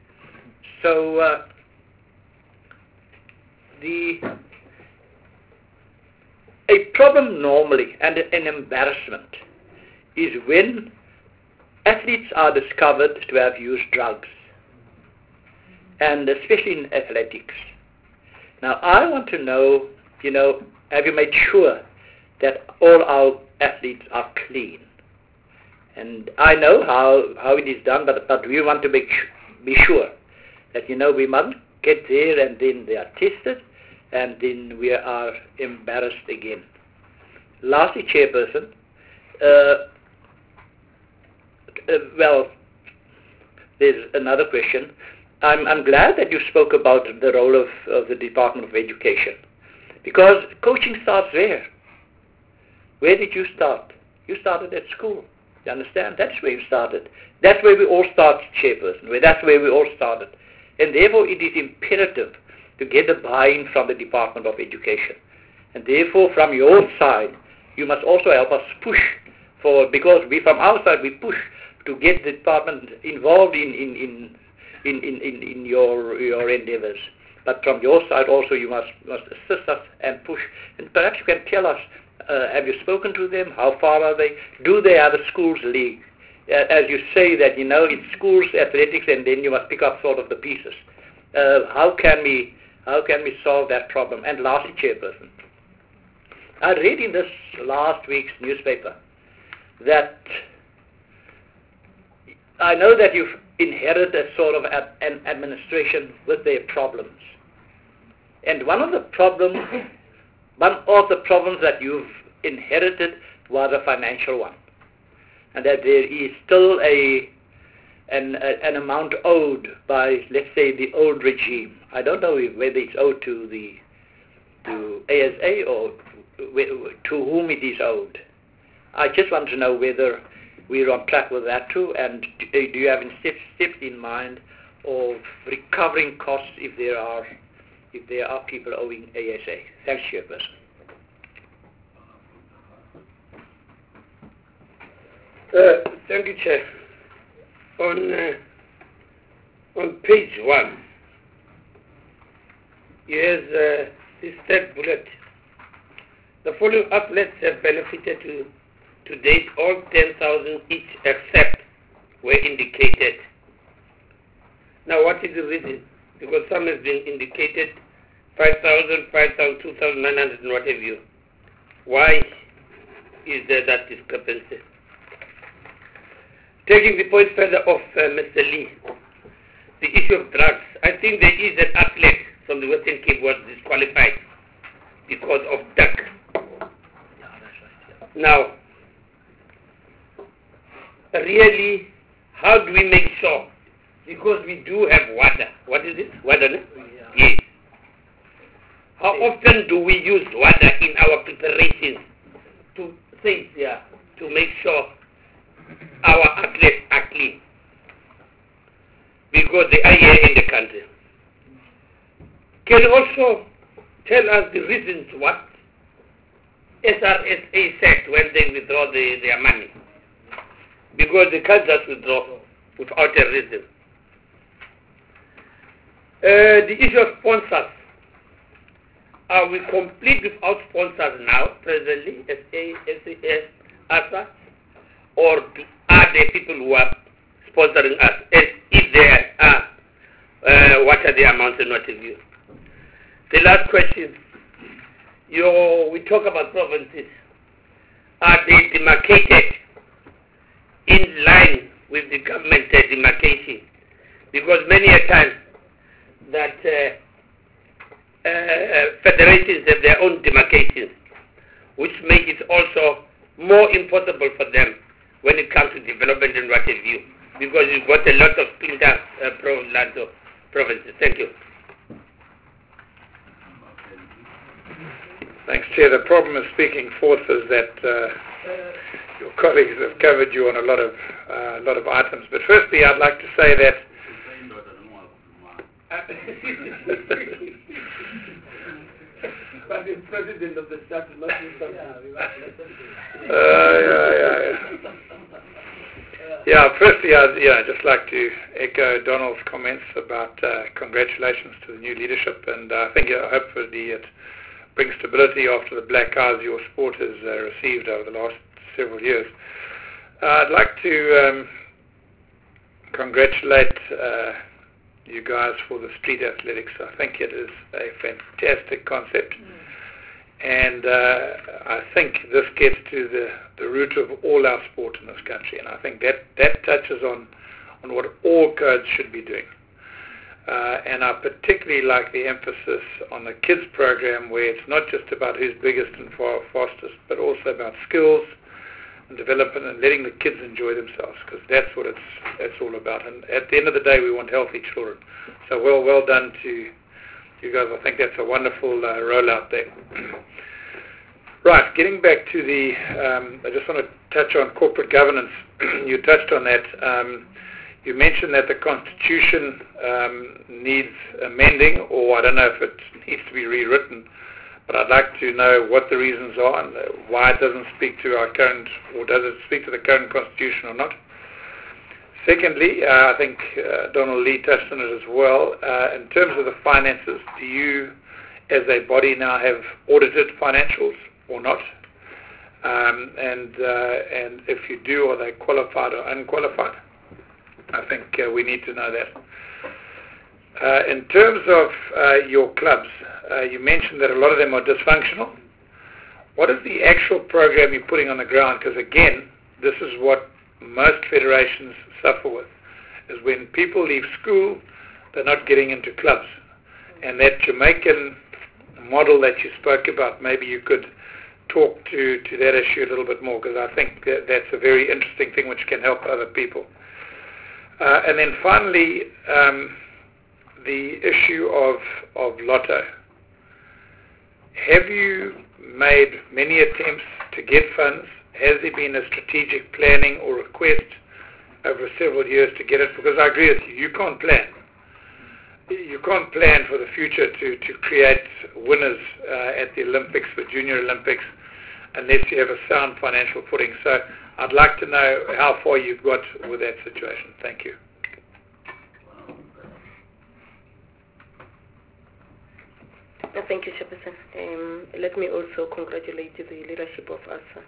Speaker 2: So a problem normally and an embarrassment is when athletes are discovered to have used drugs, and especially in athletics. Now, I want to know, you know, have you made sure that all our athletes are clean? And I know how it is done, but we want to be sure that, we must get there and then they are tested and then we are embarrassed again. Lastly, Chairperson, well, there's another question. I'm glad that you spoke about the role of the Department of Education, because coaching starts there. Where did you start? You started at school. You understand? That's where you started. That's where we all started, Chairperson. That's where we all started. And therefore it is imperative to get the buy-in from the Department of Education. And therefore from your side, you must also help us push for, because we from our side, we push to get the department involved in your endeavors. But from your side also you must assist us and push. And perhaps you can tell us, have you spoken to them? How far are they? Do they have a schools league? As you say that, it's schools athletics and then you must pick up sort of the pieces. How can we solve that problem? And lastly, Chairperson, I read in this last week's newspaper that I know that you've inherited a sort of an administration with their problems. And one of the problems that you've inherited was a financial one. And that there is still an amount owed by, let's say, the old regime. I don't know whether it's owed to ASA or to whom it is owed. I just want to know whether we're on track with that too, and do you have steps in mind of recovering costs if there are people owing ASA? Thanks, Chairperson.
Speaker 6: Thank you, Chair. On page 1, here's this third bullet. The following athletes have benefited to date. All 10,000 each except were indicated. Now, what is the reason? Because some has been indicated 5,000, 5,000, 2,900 and what have you. Why is there that discrepancy? Taking the point further off, Mr. Lee, the issue of drugs. I think there is an athlete from the Western Cape was disqualified because of duck. Now, really, how do we make sure? Because we do have water. What is it? Water, no? Yes. How often do we use water in our preparations to make sure our athletes are clean? Because they are here in the country. Can you also tell us the reasons what SRSA said when they withdraw their money? Because they can't just withdraw without a reason. The issue of sponsors. Are we complete without sponsors now, presently, SAS, ASA? Or are there people who are sponsoring us? And if there are, what are the amounts and what have you? The last question. We talk about provinces. Are they demarcated in line with the government demarcation? Because many a time that federations have their own demarcations, which makes it also more impossible for them when it comes to development and what have you, because you've got a lot of splinter provinces. Thank you.
Speaker 7: Thanks, Chair. The problem of speaking fourth is that your colleagues have covered you on a lot of items. But firstly, I'd like to say that
Speaker 6: But the president of the staff is not doing something.
Speaker 7: Firstly, I'd just like to echo Donald's comments about congratulations to the new leadership, and I think hopefully it brings stability after the black eyes your sport has received over the last several years. I'd like to congratulate you guys for the street athletics. I think it is a fantastic concept. And I think this gets to the root of all our sport in this country, and I think that touches on what all codes should be doing. And I particularly like the emphasis on the kids program, where it's not just about who's biggest and fastest, but also about skills and development and letting the kids enjoy themselves, because that's what it's all about. And at the end of the day, we want healthy children. So well done to you guys. I think that's a wonderful rollout there. Right, getting back to I just want to touch on corporate governance. You touched on that. You mentioned that the Constitution needs amending, or I don't know if it needs to be rewritten, but I'd like to know what the reasons are and why it doesn't speak to our current, or does it speak to the current Constitution or not. Secondly, I think Donald Lee touched on it as well. In terms of the finances, do you, as a body, now have audited financials or not? And if you do, are they qualified or unqualified? I think we need to know that. In terms of your clubs, you mentioned that a lot of them are dysfunctional. What is the actual program you're putting on the ground? Because again, this is what most federations suffer with, is when people leave school, they're not getting into clubs. And that Jamaican model that you spoke about, maybe you could talk to that issue a little bit more, because I think that's a very interesting thing which can help other people. And then finally, the issue of Lotto. Have you made many attempts to get funds? Has there been a strategic planning or request over several years to get it? Because I agree with you, you can't plan. You can't plan for the future to create winners at the Olympics, the Junior Olympics, unless you have a sound financial footing. So I'd like to know how far you've got with that situation. Thank you.
Speaker 8: Thank you, Chairperson. Let me also congratulate the leadership of ASA.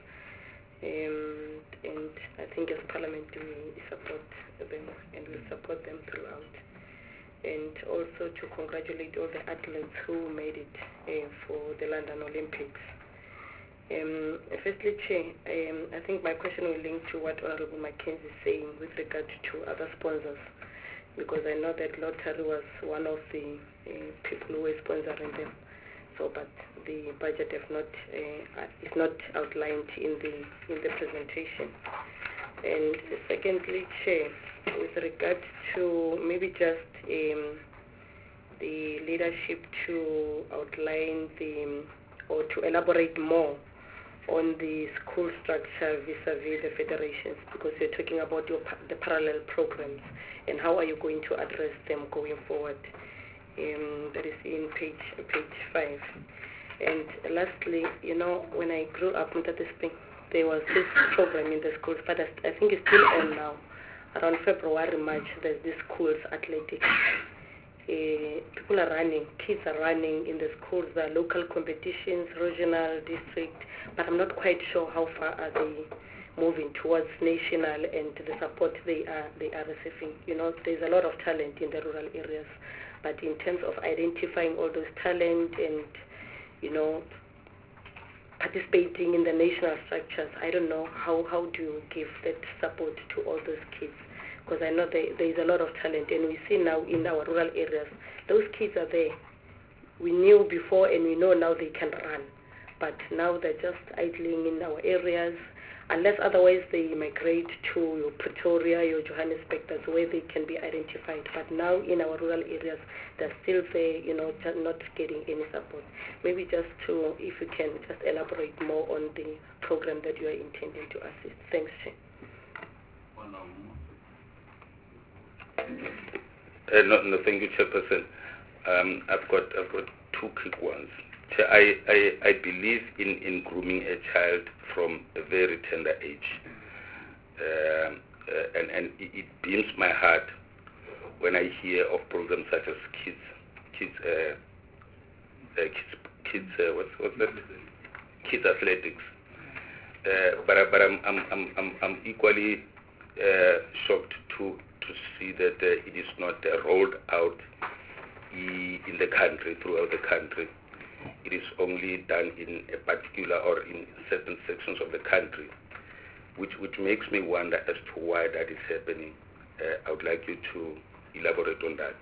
Speaker 8: And I think as Parliament we support them and we support them throughout. And also to congratulate all the athletes who made it for the London Olympics. Firstly, Chair, I think my question will link to what Honorable Mackenzie is saying with regard to other sponsors, because I know that Lottery was one of the people who were sponsoring them. So, but the budget is not outlined in the presentation. And secondly, Chair, with regard to maybe just the leadership to outline or to elaborate more on the school structure vis-a-vis the federations, because you're talking about the parallel programs and how are you going to address them going forward. That is in page 5. And lastly, when I grew up in Tatispi, there was this program in the schools, but I think it's still on now. Around February, March, there's this schools athletics. People are running, kids are running in the schools, there are local competitions, regional, district, but I'm not quite sure how far are they moving towards national and the support they are receiving. There's a lot of talent in the rural areas, but in terms of identifying all those talent and, participating in the national structures, I don't know how do you give that support to all those kids, because I know there is a lot of talent, and we see now in our rural areas, those kids are there. We knew before and we know now they can run, but now they're just idling in our areas, unless otherwise they migrate to your Pretoria, your Johannesburg, that's where they can be identified. But now in our rural areas, they're still there, not getting any support. Maybe just if you can just elaborate more on the program that you are intending to assist. Thanks, Chair.
Speaker 1: No, thank you, Chairperson. I've got two quick ones. I believe in grooming a child from a very tender age, and it beams my heart when I hear of programs such as what's that? Kids athletics. But I'm equally shocked to see that it is not rolled out in the country, throughout the country.
Speaker 9: it is only done in a particular or in certain sections of the country, which makes me wonder as to why that is happening. I would like you to elaborate on that.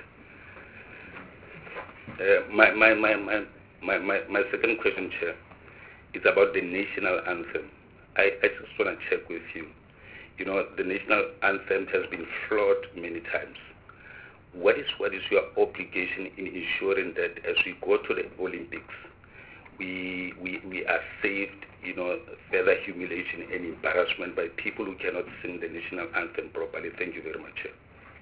Speaker 9: My second question, Chair, is about the national anthem. I just want to check with you. You know, the national anthem has been flawed many times. What is your obligation in ensuring that as we go to the Olympics, we are saved, you know, further humiliation and embarrassment by people who cannot sing the national anthem properly? Thank you very much, Chair.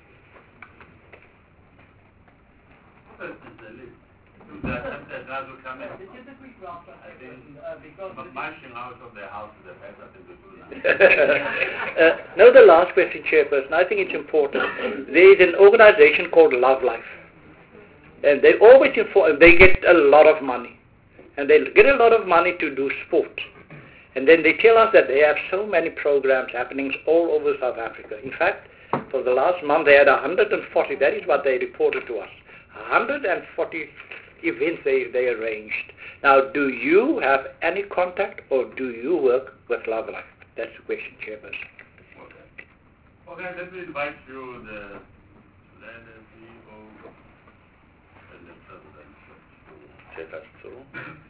Speaker 2: No, the last question, Chairperson. I think it's important. There is an organization called Love Life, and they always they get a lot of money, and they get a lot of money to do sport. And then they tell us that they have so many programs happening all over South Africa. In fact, for the last month they had 140, that is what they reported to us, 140 events they arranged. Now, do you have any contact or do you work with Love Life? That's the question, Chairperson.
Speaker 1: Okay, let me invite you, the CEO and the President, to take us through.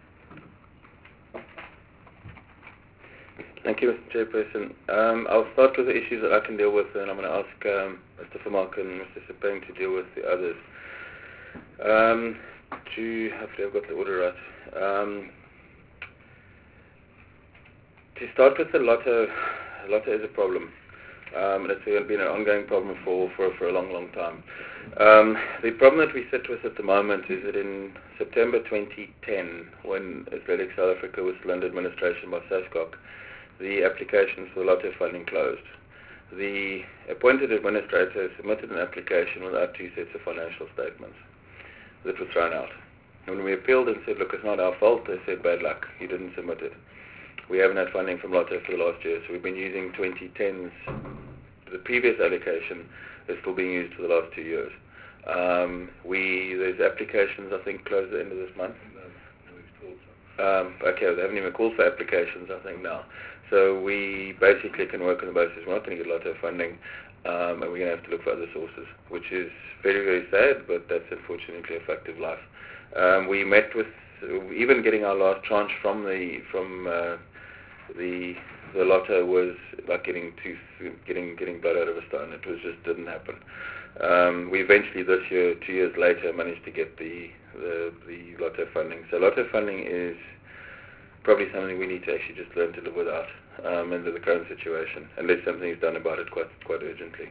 Speaker 3: Thank you, Mr. Chairperson. I'll start with the issues that I can deal with, and I'm going to ask Mr. Vermaak and Mr. Sipeng to deal with the others. Hopefully I've got the order right. To start with the lotto is a problem. It's been an ongoing problem for a long time. The problem that we sit with at the moment is that in September 2010, when Athletics South Africa was still under administration by SASCOC, the applications for the lotto funding closed. The appointed administrator submitted an application without two sets of financial statements. That was thrown out. And when we appealed and said, look, it's not our fault, they said, bad luck, you didn't submit it. We haven't had funding from Lotto for the last year, so we've been using 2010's, the previous allocation is still being used for the last 2 years. Those applications, I think, close at the end of this month. Okay, they haven't even called for applications, I think, now. So we basically can work on the basis we're not going to get Lotto funding, and we're going to have to look for other sources, which is very, very sad, but that's unfortunately a fact of life. We met with, even getting our last tranche from the Lotto was like getting blood out of a stone. It just didn't happen. We eventually this year, 2 years later, managed to get the Lotto funding. So Lotto funding is probably something we need to actually just learn to live without under the current situation, unless something is done about it quite urgently.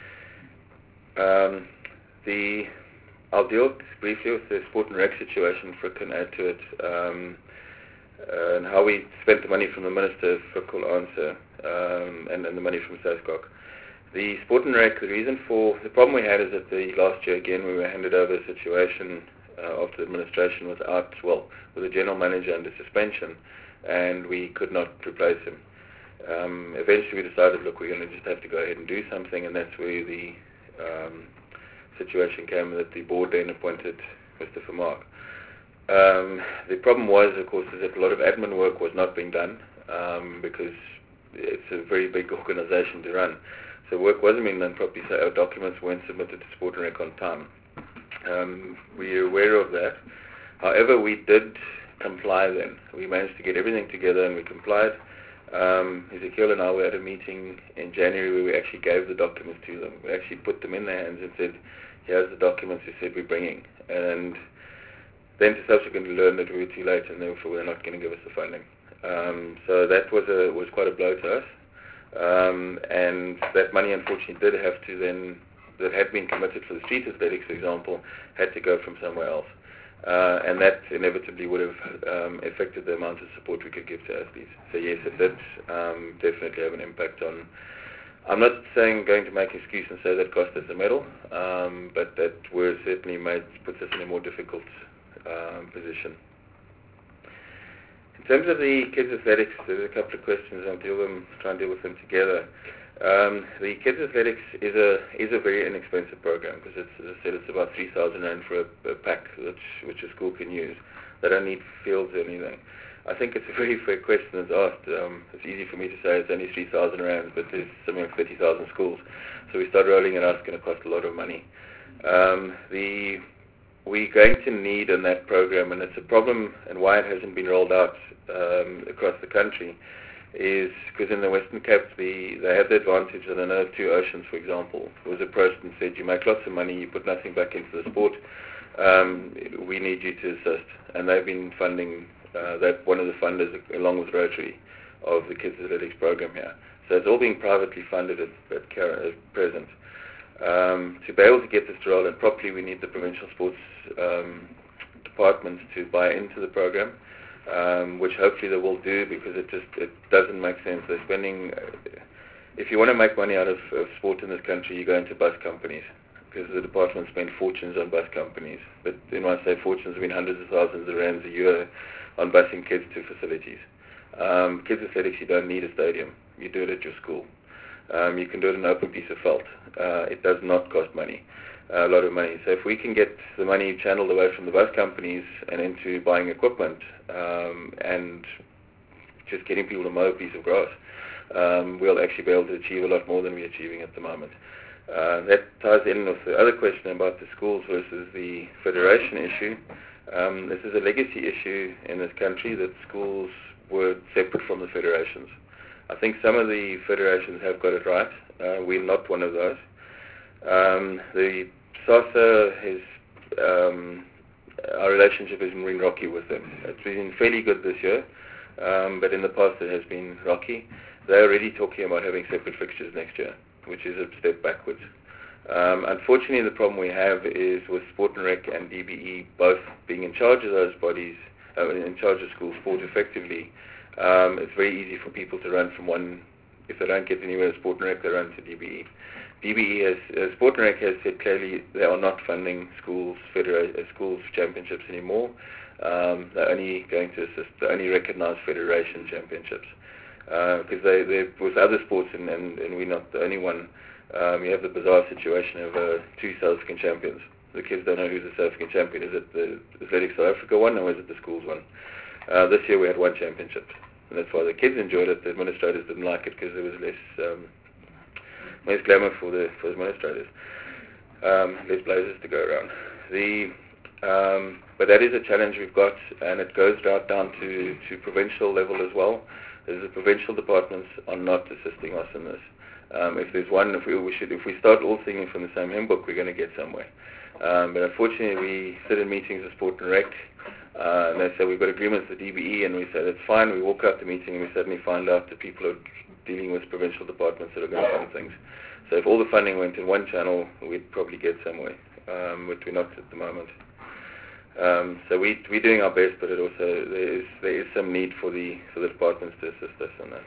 Speaker 3: I'll deal briefly with the Sport and Rec situation. Frick can add to it, and how we spent the money from the Minister. Frick will answer, and the money from SASCOC. The Sport and Rec, the problem we had is that the last year again we were handed over a situation after the administration with a general manager under suspension, and we could not replace him. Eventually we decided, look, we're going to just have to go ahead and do something, and that's where the situation came that the board then appointed Mr. Vermaak. The problem was, of course, is that a lot of admin work was not being done because it's a very big organization to run. So work wasn't being done properly, so our documents weren't submitted to Sport and Rec on time. We are aware of that. However, we did comply then. We managed to get everything together and we complied. Ezekiel and I were at a meeting in January where we actually gave the documents to them. We actually put them in their hands and said, here's the documents we said we're bringing. And then to subsequently learn that we were too late and therefore they're not going to give us the funding. So that was quite a blow to us. And that money unfortunately that had been committed for the street athletics, for example, had to go from somewhere else. And that inevitably would have affected the amount of support we could give to athletes. So yes, it did definitely have an impact on. I'm not going to make an excuse and say that cost us a medal, but that certainly puts us in a more difficult position. In terms of the kids athletics, there's a couple of questions. I'll try and deal with them together. The kids athletics is a very inexpensive program because as I said, it's about 3,000 rand for a pack which a school can use. They don't need fields or anything. I think it's a very fair question that's asked. It's easy for me to say it's only 3,000 rand, but there's something like 30,000 schools. So we start rolling it out, it's going to cost a lot of money. We're going to need in that program, and it's a problem, and why it hasn't been rolled out across the country, is because in the Western Cape they have the advantage that I know of Two Oceans, for example, was approached and said, you make lots of money, you put nothing back into the sport, we need you to assist. And they've been funding, that one of the funders, along with Rotary, of the Kids Athletics program here. So it's all being privately funded at present. To be able to get this to roll out properly, we need the provincial sports departments to buy into the program, which hopefully they will do, because it doesn't make sense. They're spending, if you want to make money out of sport in this country, you go into bus companies, because the department spend fortunes on bus companies. But when I say fortunes, I mean hundreds of thousands of rands a year on busing kids to facilities. Kids athletics, you don't need a stadium. You do it at your school. You can do it on an open piece of felt. It does not cost money, a lot of money. So if we can get the money channeled away from the bus companies and into buying equipment and just getting people to mow a piece of grass, we'll actually be able to achieve a lot more than we're achieving at the moment. That ties in with the other question about the schools versus the federation issue. This is a legacy issue in this country, that schools were separate from the federations. I think some of the federations have got it right. We're not one of those. The SASA our relationship has been rocky with them. It's been fairly good this year, but in the past it has been rocky. They're already talking about having separate fixtures next year, which is a step backwards. Unfortunately, the problem we have is with Sport and Rec and DBE both being in charge of those bodies, in charge of school sport effectively. It's very easy for people to run from one. If they don't get anywhere in Sport and Rec, they run to DBE. Sport and Rec has said clearly they are not funding schools championships anymore. They're only going to assist the only recognized federation championships. Because they're with other sports, and we're not the only one. You have the bizarre situation of two South African champions. The kids don't know who's the South African champion. Is it the Athletics South Africa one, or is it the schools one? This year we had one championship, and that's why the kids enjoyed it. The administrators didn't like it because there was less glamour for the administrators, less blazers to go around. But that is a challenge we've got, and it goes right down to provincial level as well. The provincial departments are not assisting us in this. If there's one, if we start all singing from the same hymn book, we're going to get somewhere. But unfortunately, we sit in meetings with Sport and Rec, and they say we've got agreements with DBE, and we say that's fine. We walk out the meeting, and we suddenly find out that people are dealing with provincial departments that are going to fund things. So if all the funding went in one channel, we'd probably get somewhere, but we're not at the moment. So we're doing our best, but it also there is some need for the departments to assist us on that.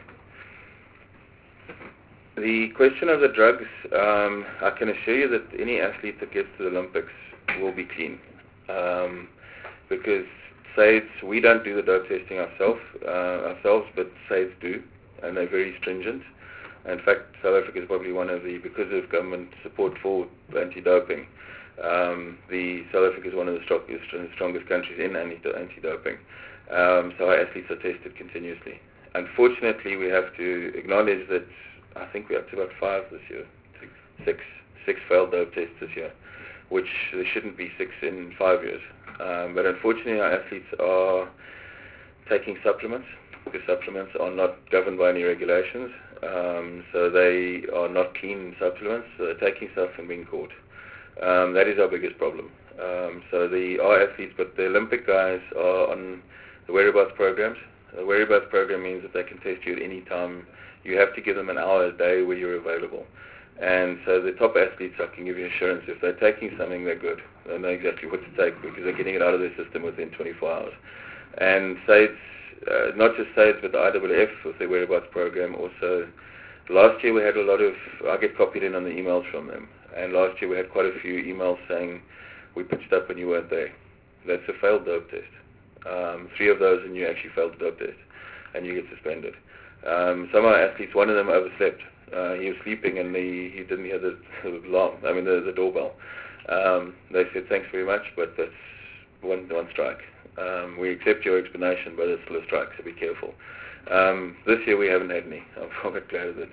Speaker 3: The question of the drugs, I can assure you that any athlete that gets to the Olympics will be clean, because SAIDS, we don't do the dope testing ourselves, but SAIDS do, and they're very stringent. In fact, South Africa is probably one of the, because of government support for anti-doping, South Africa is one of the strongest countries in anti-doping. So our athletes are tested continuously. Unfortunately, we have to acknowledge that I think we're up to about 5 this year, six failed dope tests this year, which there shouldn't be 6 in 5 years. But unfortunately, our athletes are taking supplements. The supplements are not governed by any regulations, so they are not clean supplements. So they're taking stuff and being caught. That is our biggest problem. So our athletes, but the Olympic guys are on the whereabouts programs. The whereabouts program means that they can test you at any time. You have to give them an hour a day where you're available. And so the top athletes, I can give you assurance, if they're taking something, they're good. They know exactly what to take because they're getting it out of their system within 24 hours. And SAIDS, not just SAIDS, but the IAAF with their whereabouts program also. Last year we had a lot of, I get copied in on the emails from them. And last year we had quite a few emails saying, we pitched up and you weren't there. That's a failed dope test. 3 of those and you actually failed the dope test and you get suspended. Some of our athletes, one of them overslept. He was sleeping and he didn't hear the alarm. The doorbell. They said, "Thanks very much, but that's one strike. We accept your explanation, but it's still a strike, so be careful." This year we haven't had any. I'm quite glad of it.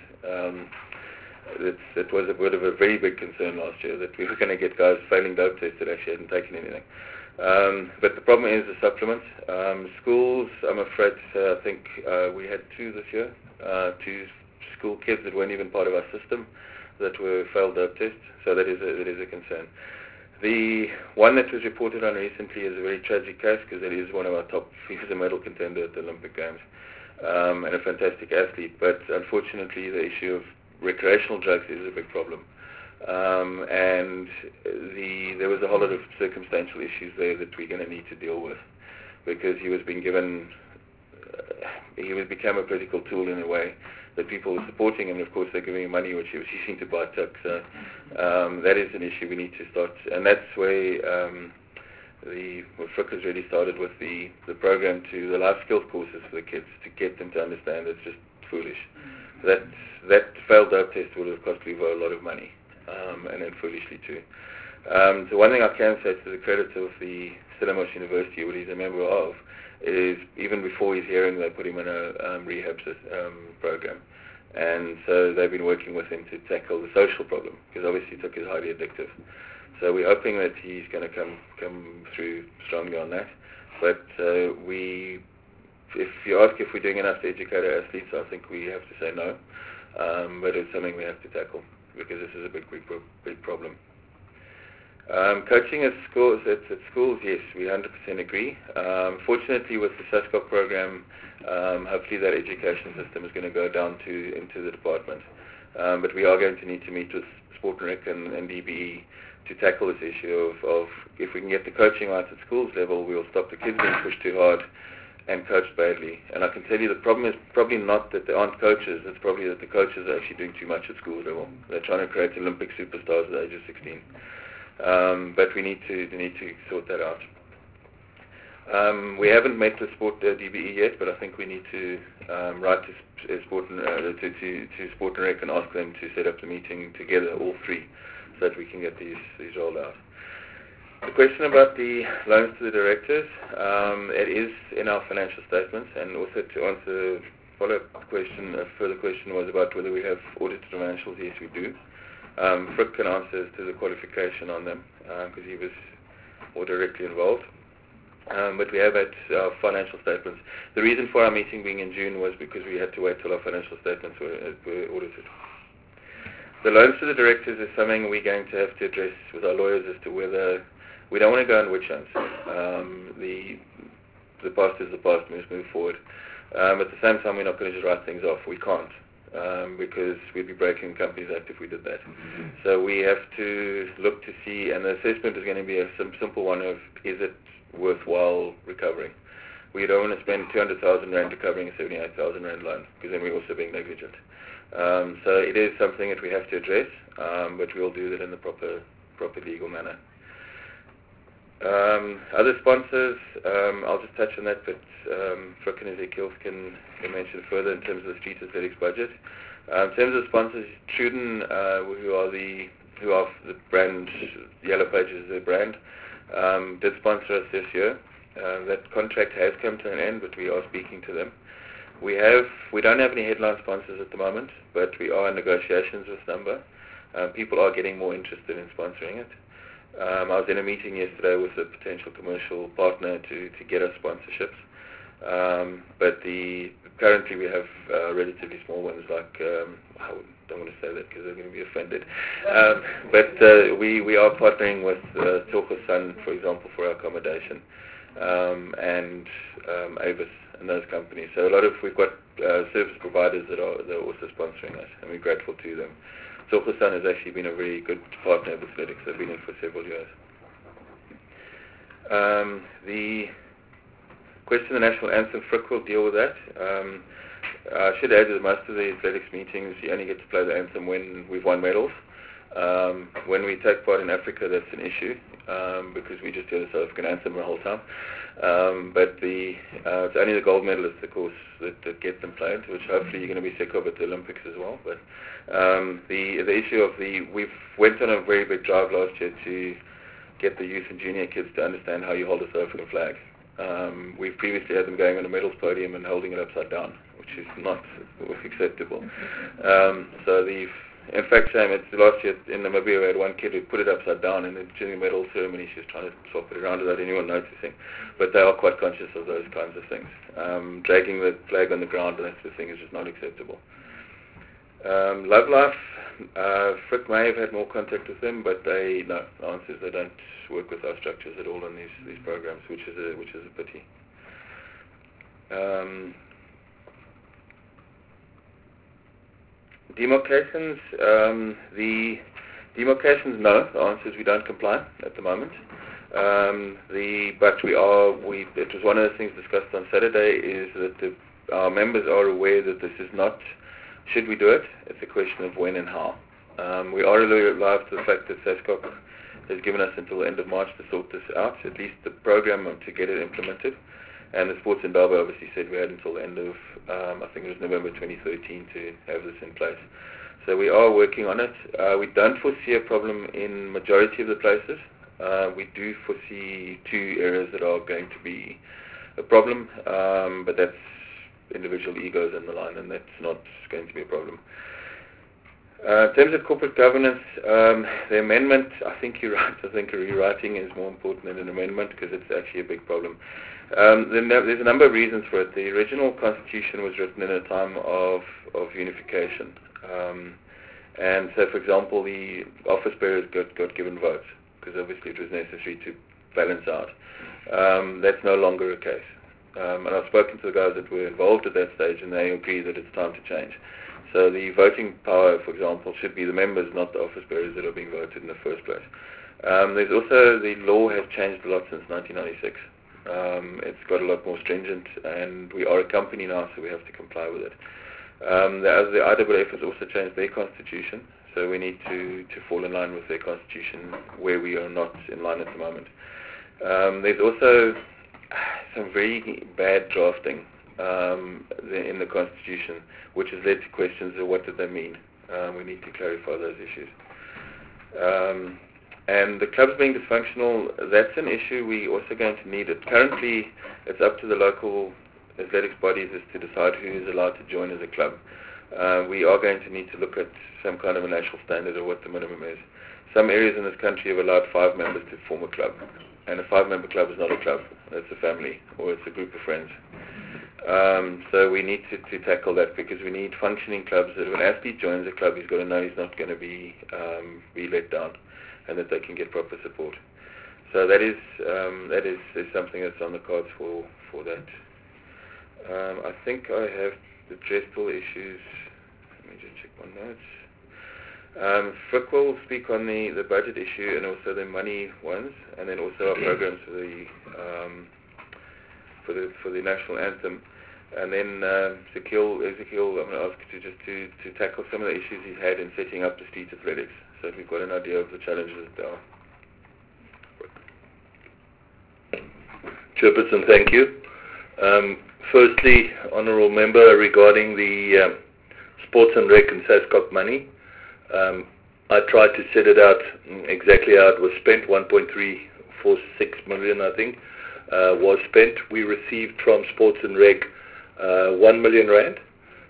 Speaker 3: It was a bit of a very big concern last year that we were going to get guys failing dope tests that actually hadn't taken anything. But the problem is the supplements. Schools, I'm afraid, I think we had 2 this year, 2 school kids that weren't even part of our system that were failed dope tests, so that is a concern. The one that was reported on recently is a very tragic case because it is one of our top, he was a medal contender at the Olympic Games, and a fantastic athlete, but unfortunately the issue of recreational drugs is a big problem. And there was a whole lot of circumstantial issues there that we're going to need to deal with, because he was being given, he became a political tool in a way that people were supporting him, and of course they're giving him money which he was using to buy tux. So that is an issue we need to start, and that's where Frick has really started with the program to the life skills courses for the kids to get them to understand it's just foolish. That failed dope test would have cost Levo a lot of money, and then foolishly too. So one thing I can say to the credit of the Stellenbosch University, what he's a member of, is even before his hearing they put him in a rehab program, and so they've been working with him to tackle the social problem, because obviously tux is highly addictive. So we're hoping that he's going to come through strongly on that. But if you ask if we're doing enough to educate our athletes, I think we have to say no. But it's something we have to tackle, because this is a big problem. Coaching at schools, yes, we 100% agree. Fortunately, with the SASCOP program, hopefully that education system is going to go down into the department. But we are going to need to meet with Sport and Rec and DBE to tackle this issue of if we can get the coaching right at schools level, we'll stop the kids being pushed too hard and coached badly. And I can tell you the problem is probably not that there aren't coaches, it's probably that the coaches are actually doing too much at school level. They're trying to create Olympic superstars at the age of 16. But we need to sort that out. We haven't met with Sport DBE yet, but I think we need to write to Sport and Rec and ask them to set up the meeting together, all 3, so that we can get these rolled out. The question about the loans to the directors, it is in our financial statements, and also to answer follow-up question, a further question was about whether we have audited financials. Yes, we do. Frick can answer as to the qualification on them, because he was more directly involved. But we have had our financial statements. The reason for our meeting being in June was because we had to wait till our financial statements were audited. The loans to the directors is something we're going to have to address with our lawyers as to whether we don't want to go on witch hunts. The past is the past, we must move forward. At the same time, we're not going to just write things off. We can't, because we'd be breaking the Companies Act if we did that. So we have to look to see, and the assessment is going to be a simple one of, is it worthwhile recovering? We don't want to spend 200,000 Rand recovering a 78,000 Rand loan, because then we're also being negligent. So it is something that we have to address, but we'll do that in the proper legal manner. Other sponsors, I'll just touch on that, but Frick and Ezekiel can mention further in terms of the Street Athletics budget. In terms of sponsors, Truden, who are the brand, Yellow Pages is their brand, did sponsor us this year. That contract has come to an end, but we are speaking to them. We don't have any headline sponsors at the moment, but we are in negotiations with Number. People are getting more interested in sponsoring it. I was in a meeting yesterday with a potential commercial partner to get us sponsorships. But currently we have relatively small ones, like, I don't want to say that because they're going to be offended. But we are partnering with Tilco Sun, for example, for our accommodation, and Avis and those companies. So we've got service providers that are also sponsoring us, and we're grateful to them. Tilco Sun has actually been a very good partner of athletics. They've been in for several years. The question of the national anthem, Frick will deal with that. I should add that most of the athletics meetings, you only get to play the anthem when we've won medals. When we take part in Africa, that's an issue because we just do the South African anthem the whole time. But it's only the gold medalists, of course, that get them played, which hopefully you're going to be sick of at the Olympics as well. But the issue of we've went on a very big drive last year to get the youth and junior kids to understand how you hold a South African flag. We've previously had them going on a medals podium and holding it upside down, which is not acceptable. In fact, Sam, last year in Namibia we had one kid who put it upside down in the junior medal ceremony. She was trying to swap it around without anyone noticing. But they are quite conscious of those kinds of things. Dragging the flag on the ground and that sort of thing is just not acceptable. Love Life, Frick may have had more contact with them, but the answer is they don't work with our structures at all on these programs, which is a pity. Demarcations, the demarcations, no. The answer is we don't comply at the moment. But it was one of the things discussed on Saturday is that our members are aware that this is not, should we do it? It's a question of when and how. We are alive to the fact that SASCOC has given us until the end of March to sort this out, at least the program to get it implemented. And the Sports Indaba obviously said we had until the end of, I think it was November 2013 to have this in place. So we are working on it. We don't foresee a problem in majority of the places. We do foresee 2 areas that are going to be a problem, but that's individual egos in the line, and that's not going to be a problem. In terms of corporate governance, the amendment, I think you're right. I think a rewriting is more important than an amendment because it's actually a big problem. There's a number of reasons for it. The original constitution was written in a time of unification. And so, for example, the office bearers got given votes because obviously it was necessary to balance out. That's no longer a case. And I've spoken to the guys that were involved at that stage, and they agree that it's time to change. So the voting power, for example, should be the members, not the office bearers that are being voted in the first place. There's also, the law has changed a lot since 1996. It's got a lot more stringent, and we are a company now, so we have to comply with it. The IAAF has also changed their constitution, so we need to fall in line with their constitution, where we are not in line at the moment. There's also some very bad drafting in the constitution, which has led to questions of what did they mean. We need to clarify those issues. And the clubs being dysfunctional, that's an issue we're also going to need. Currently, it's up to the local athletics bodies as to decide who is allowed to join as a club. We are going to need to look at some kind of a national standard of what the minimum is. Some areas in this country have allowed 5 members to form a club. And a 5-member club is not a club. It's a family, or it's a group of friends. So we need to tackle that because we need functioning clubs. That if an athlete joins a club, he's got to know he's not going to be let down, and that they can get proper support. So that is something that's on the cards for that. I think I have addressed all issues. Let me just check my notes. Frick will speak on the budget issue and also the money ones, and then also our programs for the national anthem. And then Ezekiel, I'm going to ask you to tackle some of the issues he's had in setting up the street athletics, so we've got an idea of the challenges that there are.
Speaker 10: Chairperson, thank you. Firstly, Honourable Member, regarding the Sports and Rec and SASCOC money, I tried to set it out exactly how it was spent. 1.346 million, I think, was spent. We received from Sports and Rec 1 million rand.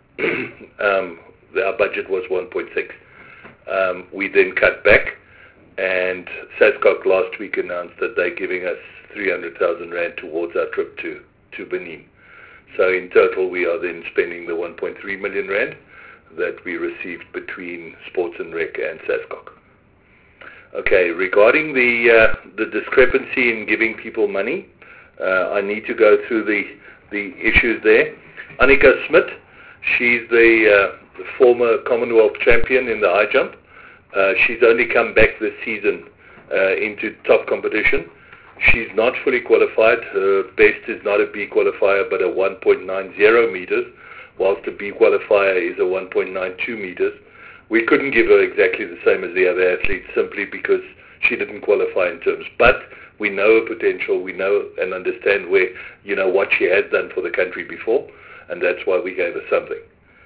Speaker 10: Our budget was 1.6. We then cut back, and SASCOC last week announced that they're giving us 300,000 rand towards our trip to Benin. So in total, we are then spending the 1.3 million rand that we received between Sports and Rec and SASCOC. Okay, regarding the discrepancy in giving people money, I need to go through the issues there. Annika Smith, she's the former Commonwealth champion in the high jump. She's only come back this season into top competition. She's not fully qualified. Her best is not a B qualifier but a 1.90 meters, whilst the B qualifier is a 1.92 meters. We couldn't give her exactly the same as the other athletes simply because she didn't qualify in terms. But we know her potential. We know and understand where, what she has done for the country before, and that's why we gave her something.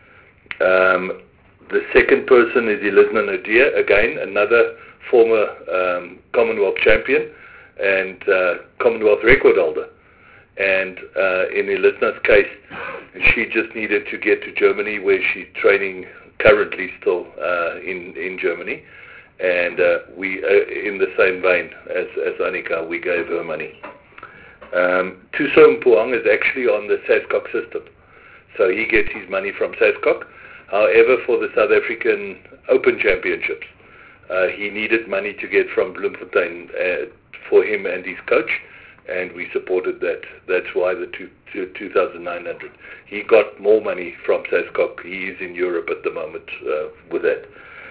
Speaker 10: The second person is Elizna Nadir, again, another former Commonwealth champion and Commonwealth record holder. And in Elizna's case, she just needed to get to Germany, where she's training currently still in Germany. And we, in the same vein as Annika, we gave her money. Tuso Mpuang is actually on the SASCOC system, so he gets his money from SASCOC. However, for the South African Open Championships, he needed money to get from Bloemfontein for him and his coach, and we supported that. That's why the 2,900. He got more money from SASCOC. He is in Europe at the moment with that.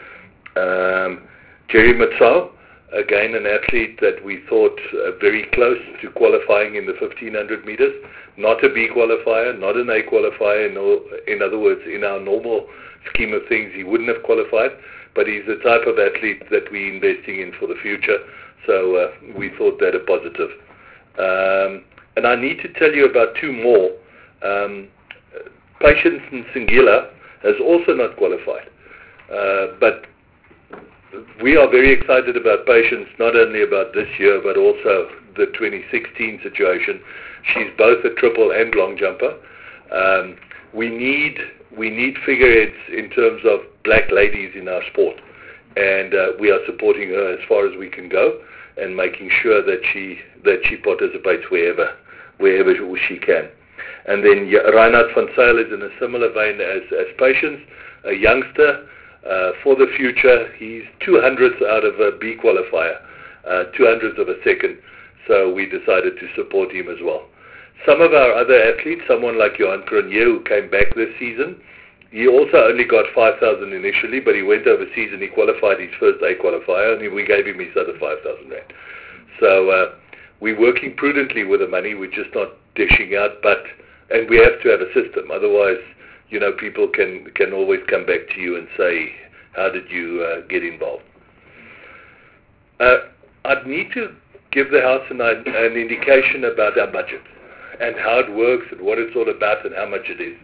Speaker 10: Jerry Matsao, again an athlete that we thought very close to qualifying in the 1,500 meters. Not a B qualifier, not an A qualifier. No, in other words, in our normal scheme of things, he wouldn't have qualified, but he's the type of athlete that we're investing in for the future, so we thought that a positive. And I need to tell you about two more. Patience Nsingila has also not qualified, but we are very excited about Patience, not only about this year, but also the 2016 situation. She's both a triple and long jumper. We need figureheads in terms of black ladies in our sport, and we are supporting her as far as we can go, and making sure that she participates wherever she can. And then Reinhard van Zyl is in a similar vein as Patience, a youngster. For the future, he's 200ths out of a B qualifier, 200ths of a second, so we decided to support him as well. Some of our other athletes, someone like Johan Cronje, who came back this season, he also only got 5,000 initially, but he went overseas and he qualified his first A qualifier, and we gave him his other 5,000 rand. So we're working prudently with the money. We're just not dishing out, and we have to have a system. Otherwise, people can always come back to you and say, how did you get involved? I'd need to give the House an indication about our budget and how it works and what it's all about and how much it is.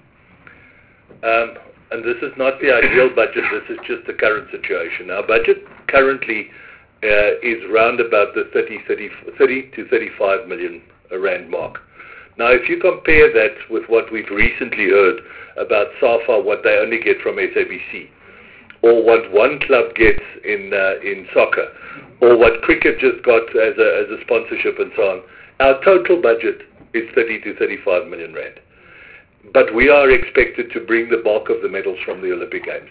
Speaker 10: And this is not the ideal budget, this is just the current situation. Our budget currently is round about the 30 to 35 million rand mark. Now, if you compare that with what we've recently heard about SAFA, what they only get from SABC, or what one club gets in soccer, or what cricket just got as a sponsorship and so on, our total budget is 30 to 35 million rand. But we are expected to bring the bulk of the medals from the Olympic Games.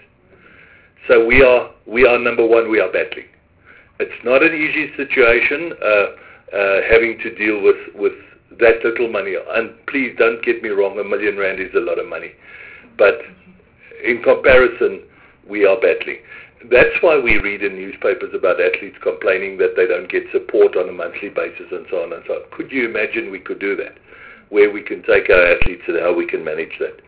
Speaker 10: So we are number one, we are battling. It's not an easy situation having to deal with that little money. And please don't get me wrong, R1 million is a lot of money. But in comparison, we are battling. That's why we read in newspapers about athletes complaining that they don't get support on a monthly basis and so on and so on. Could you imagine we could do that? Where we can take our athletes and how we can manage that.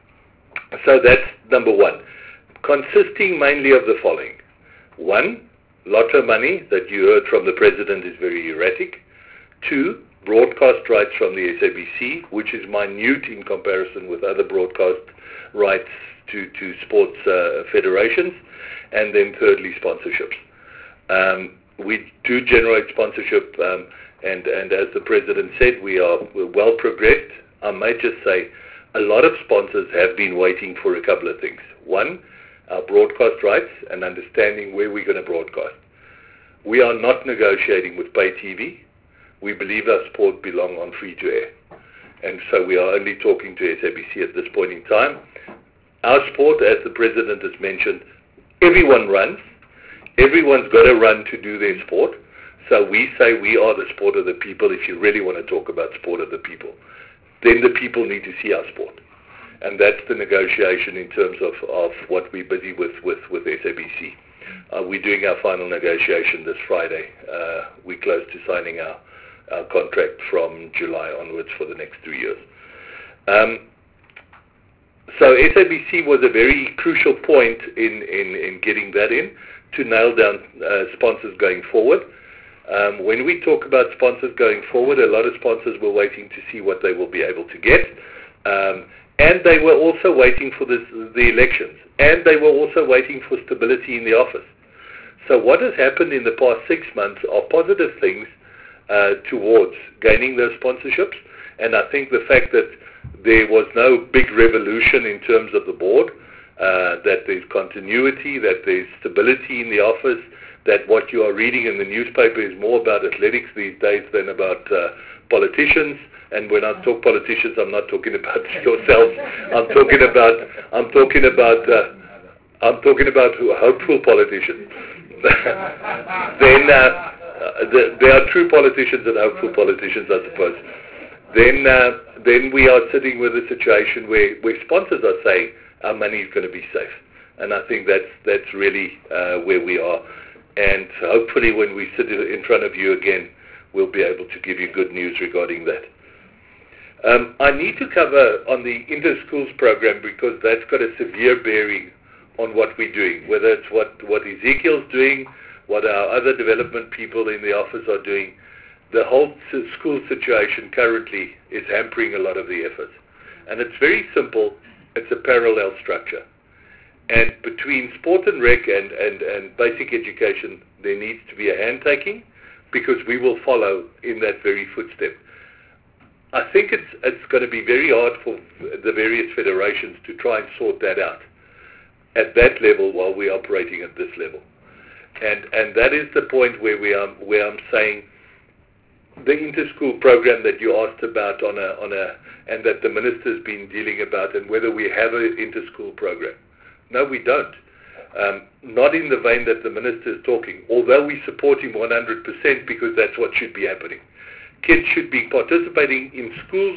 Speaker 10: So that's number one. Consisting mainly of the following. One, lotto money that you heard from the President is very erratic. Two, broadcast rights from the SABC, which is minute in comparison with other broadcast rights to sports federations. And then thirdly, sponsorships. We do generate sponsorship, and as the President said, we're well progressed. I may just say a lot of sponsors have been waiting for a couple of things. One, our broadcast rights and understanding where we're going to broadcast. We are not negotiating with pay TV. We believe our sport belongs on free-to-air. And so we are only talking to SABC at this point in time. Our sport, as the President has mentioned, everyone runs. Everyone's got to run to do their sport. So we say we are the sport of the people. If you really want to talk about sport of the people, then the people need to see our sport. And that's the negotiation in terms of what we're busy with SABC. We're doing our final negotiation this Friday. We're close to signing our contract from July onwards for the next 3 years. So SABC was a very crucial point in getting that in to nail down sponsors going forward. When we talk about sponsors going forward, a lot of sponsors were waiting to see what they will be able to get. And they were also waiting for the elections. And they were also waiting for stability in the office. So what has happened in the past 6 months are positive things towards gaining those sponsorships. And I think the fact that there was no big revolution in terms of the board, that there's continuity, that there's stability in the office, that what you are reading in the newspaper is more about athletics these days than about politicians. And when I talk politicians, I'm not talking about yourself. I'm talking about hopeful politicians. Then there are true politicians and hopeful politicians, I suppose. Then we are sitting with a situation where sponsors are saying our money is going to be safe, and I think that's really where we are. And hopefully, when we sit in front of you again, we'll be able to give you good news regarding that. I need to cover on the inter-schools program because that's got a severe bearing on what we're doing, whether it's what Ezekiel's doing, what our other development people in the office are doing. The whole school situation currently is hampering a lot of the efforts. And it's very simple. It's a parallel structure. And between sport and rec and basic education, there needs to be a hand-taking because we will follow in that very footstep. I think it's going to be very hard for the various federations to try and sort that out at that level while we're operating at this level. And that is the point where I'm saying the inter-school program that you asked about and that the minister's been dealing about, and whether we have an inter-school program. No, we don't. Not in the vein that the minister is talking, although we support him 100% because that's what should be happening. Kids should be participating in schools,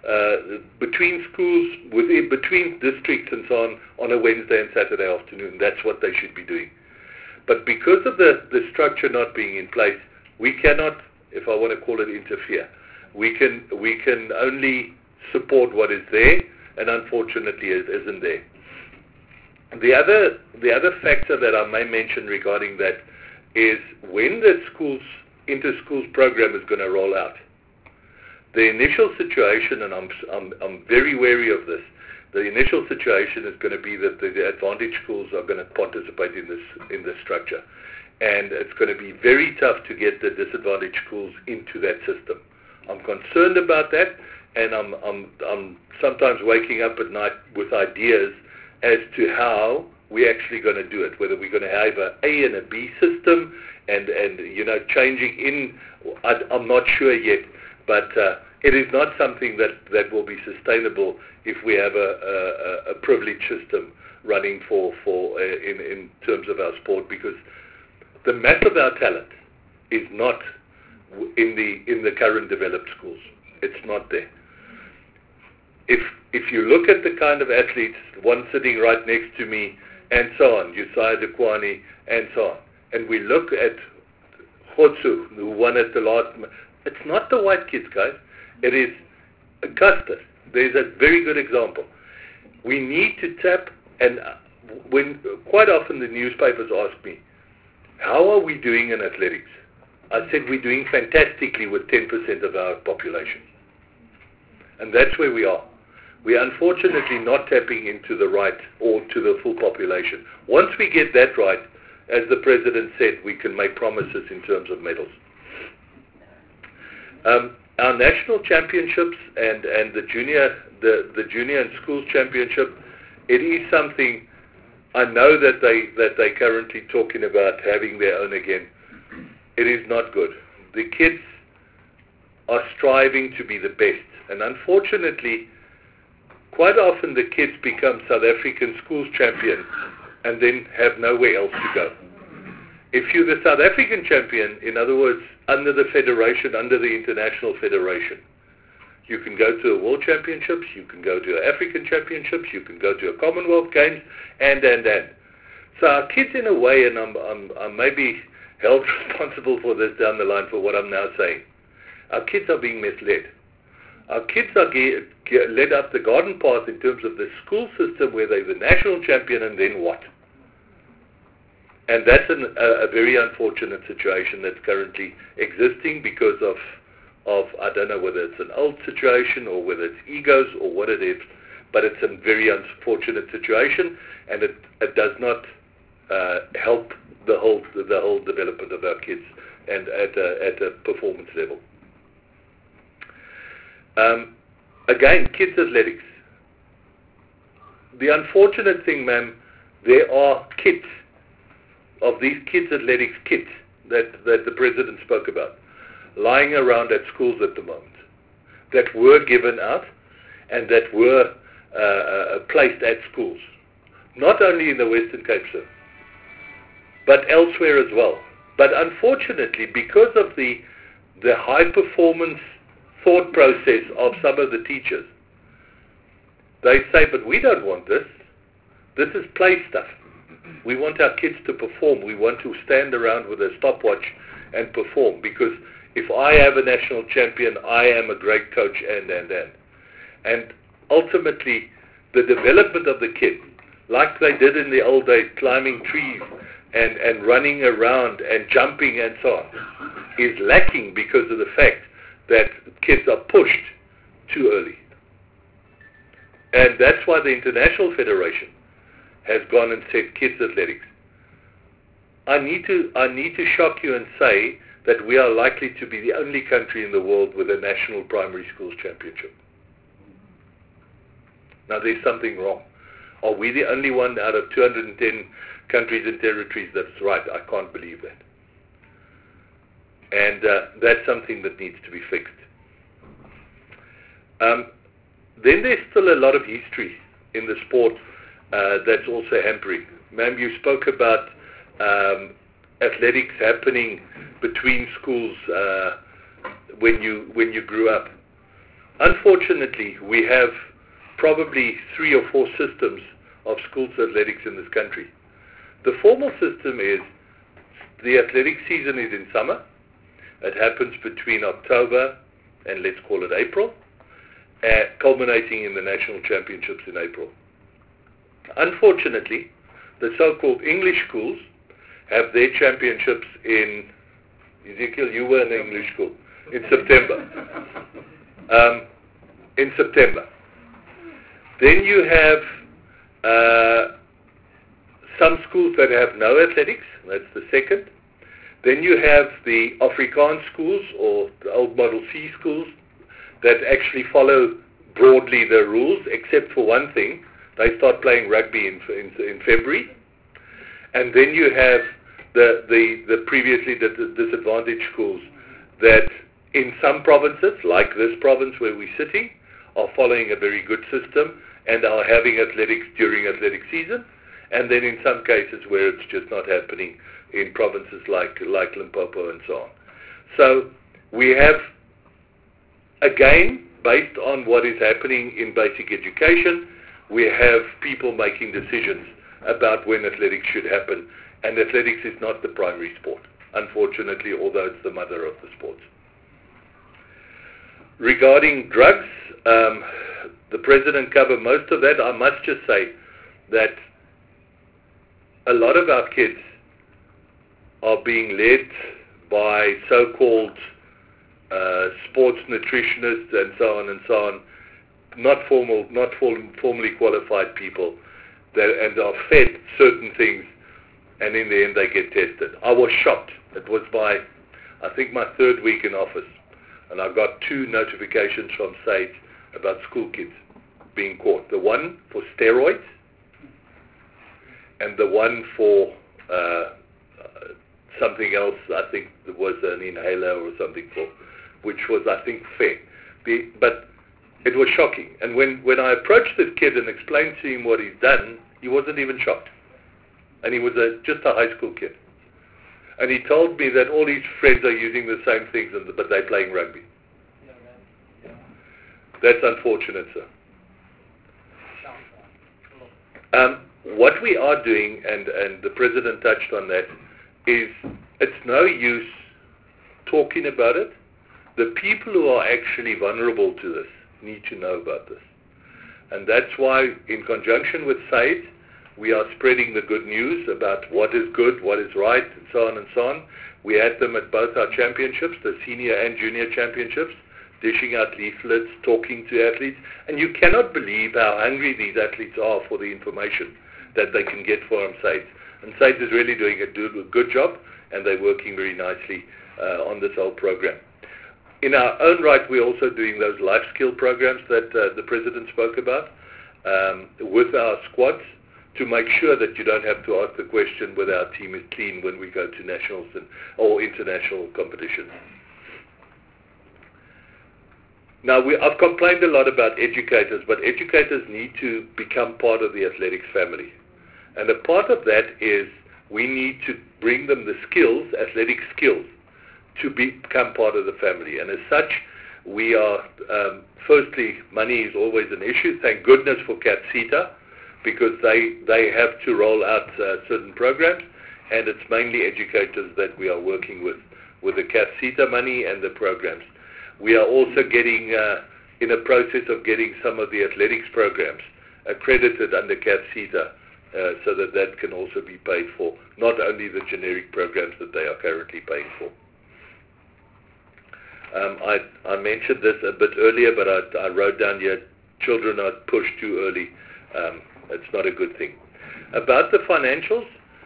Speaker 10: between districts and so on a Wednesday and Saturday afternoon. That's what they should be doing. But because of the structure not being in place, we cannot, if I want to call it, interfere. We can only support what is there, and unfortunately it isn't there. The other factor that I may mention regarding that is when the inter-schools program is going to roll out. The initial situation, and I'm very wary of this, the initial situation is going to be that the advantaged schools are going to participate in this structure. And it's going to be very tough to get the disadvantaged schools into that system. I'm concerned about that, and I'm sometimes waking up at night with ideas as to how we're actually going to do it, whether we're going to have an A and a B system, and changing in, I'm not sure yet, but it is not something that will be sustainable if we have a privileged system running in terms of our sport, because the mass of our talent is not in the current developed schools. It's not there. If you look at the kind of athletes, one sitting right next to me, and so on, Josiah Dekwani, and so on, and we look at Khotsu, who won at the last, it's not the white kids, guys. It is Augustus. There's a very good example. We need to tap, and when quite often the newspapers ask me, how are we doing in athletics? I said we're doing fantastically with 10% of our population. And that's where we are. We are unfortunately not tapping into the right or to the full population. Once we get that right, as the President said, we can make promises in terms of medals. Our national championships and the junior and schools championship, it is something I know that they currently talking about having their own again. It is not good. The kids are striving to be the best, and unfortunately, quite often the kids become South African schools champion and then have nowhere else to go. If you're the South African champion, in other words, under the federation, under the international federation, you can go to a world championships, you can go to African championships, you can go to a Commonwealth Games, and. So our kids, in a way, and I'm maybe held responsible for this down the line for what I'm now saying, our kids are being misled. Our kids are led up the garden path in terms of the school system where they're the national champion and then what? And that's a very unfortunate situation that's currently existing because of I don't know whether it's an old situation or whether it's egos or what it is, but it's a very unfortunate situation, and it does not help the whole development of our kids and at a performance level. Again, kids athletics. The unfortunate thing, ma'am, there are kits of these kids athletics kits that the President spoke about lying around at schools at the moment that were given out and that were placed at schools, not only in the Western Cape, sir, but elsewhere as well. But unfortunately, because of the high performance thought process of some of the teachers, they say, but we don't want this. This is play stuff. We want our kids to perform. We want to stand around with a stopwatch and perform, because if I have a national champion, I am a great coach, and ultimately the development of the kid, like they did in the old days, climbing trees and running around and jumping and so on, is lacking because of the fact that kids are pushed too early. And that's why the International Federation has gone and said kids athletics. I need to shock you and say that we are likely to be the only country in the world with a national primary schools championship. Now there's something wrong. Are we the only one out of 210 countries and territories that's right? I can't believe that. And that's something that needs to be fixed. Then there's still a lot of history in the sport that's also hampering. Ma'am, you spoke about athletics happening between schools when you grew up. Unfortunately, we have probably 3 or 4 systems of schools athletics in this country. The formal system is the athletic season is in summer. It happens between October and let's call it April, culminating in the national championships in April. Unfortunately, the so-called English schools have their championships in, Ezekiel, you were in an English school, in September. Then you have some schools that have no athletics, that's the second. Then you have the Afrikaans schools, or the old Model C schools, that actually follow broadly the rules, except for one thing. They start playing rugby in February. And then you have the previously disadvantaged schools that in some provinces, like this province where we're sitting, are following a very good system and are having athletics during athletic season. And then in some cases where it's just not happening in provinces like Limpopo and so on. So we have, again, based on what is happening in basic education, we have people making decisions about when athletics should happen, and athletics is not the primary sport, unfortunately, although it's the mother of the sports. Regarding drugs, the President covered most of that. I must just say that a lot of our kids are being led by so-called sports nutritionists and so on, not formally qualified people and are fed certain things, and in the end they get tested. I was shocked. It was I think my 3rd week in office, and I got 2 notifications from SAID about school kids being caught. The one for steroids and the one for something else. I think there was an inhaler or something for, which was, I think, fair. But it was shocking. And when I approached this kid and explained to him what he's done, he wasn't even shocked. And he was just a high school kid. And he told me that all his friends are using the same things, but they're playing rugby. That's unfortunate, sir. What we are doing, and the President touched on that, is it's no use talking about it. The people who are actually vulnerable to this need to know about this. And that's why, in conjunction with SAID, we are spreading the good news about what is good, what is right, and so on and so on. We had them at both our championships, the senior and junior championships, dishing out leaflets, talking to athletes. And you cannot believe how hungry these athletes are for the information that they can get from SAID. And SAID is really doing a good job, and they're working very nicely on this whole program. In our own right, we're also doing those life skill programs that the President spoke about with our squads to make sure that you don't have to ask the question whether our team is clean when we go to nationals or international competitions. Now, I've complained a lot about educators, but educators need to become part of the athletics family. And a part of that is we need to bring them the skills, athletic skills, to become part of the family. And as such, we are, firstly, money is always an issue. Thank goodness for CAPSETA, because they have to roll out certain programs, and it's mainly educators that we are working with the CAPSETA money and the programs. We are also getting, in a process of getting some of the athletics programs accredited under CAPSETA, so that can also be paid for, not only the generic programs that they are currently paying for. I mentioned this a bit earlier, but I wrote down here, children are pushed too early. It's not a good thing. About the financials,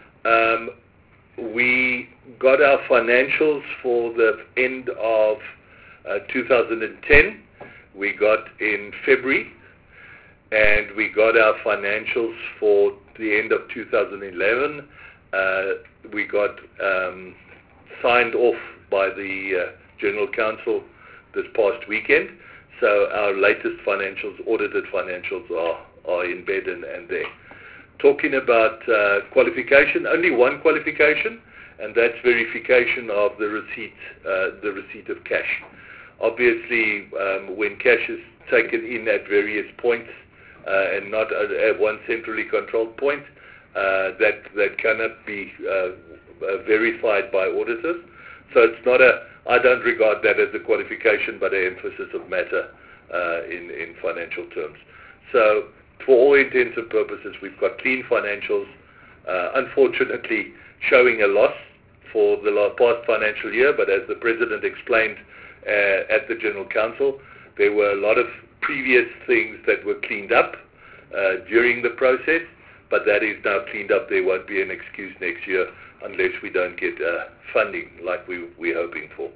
Speaker 10: we got our financials for the end of 2010. We got in February, and we got our financials for the end of 2011. We got signed off by the General Council this past weekend. So our latest financials, audited financials, are in bed and there. Talking about qualification, only one qualification, and that's verification of the receipt of cash. Obviously, when cash is taken in at various points and not at one centrally controlled point, that cannot be verified by auditors. So it's not I don't regard that as a qualification, but an emphasis of matter in financial terms. So for all intents and purposes, we've got clean financials, unfortunately showing a loss for the past financial year, but as the President explained at the General Council, there were a lot of previous things that were cleaned up during the process, but that is now cleaned up. There won't be an excuse next year unless we don't get funding like we're hoping for.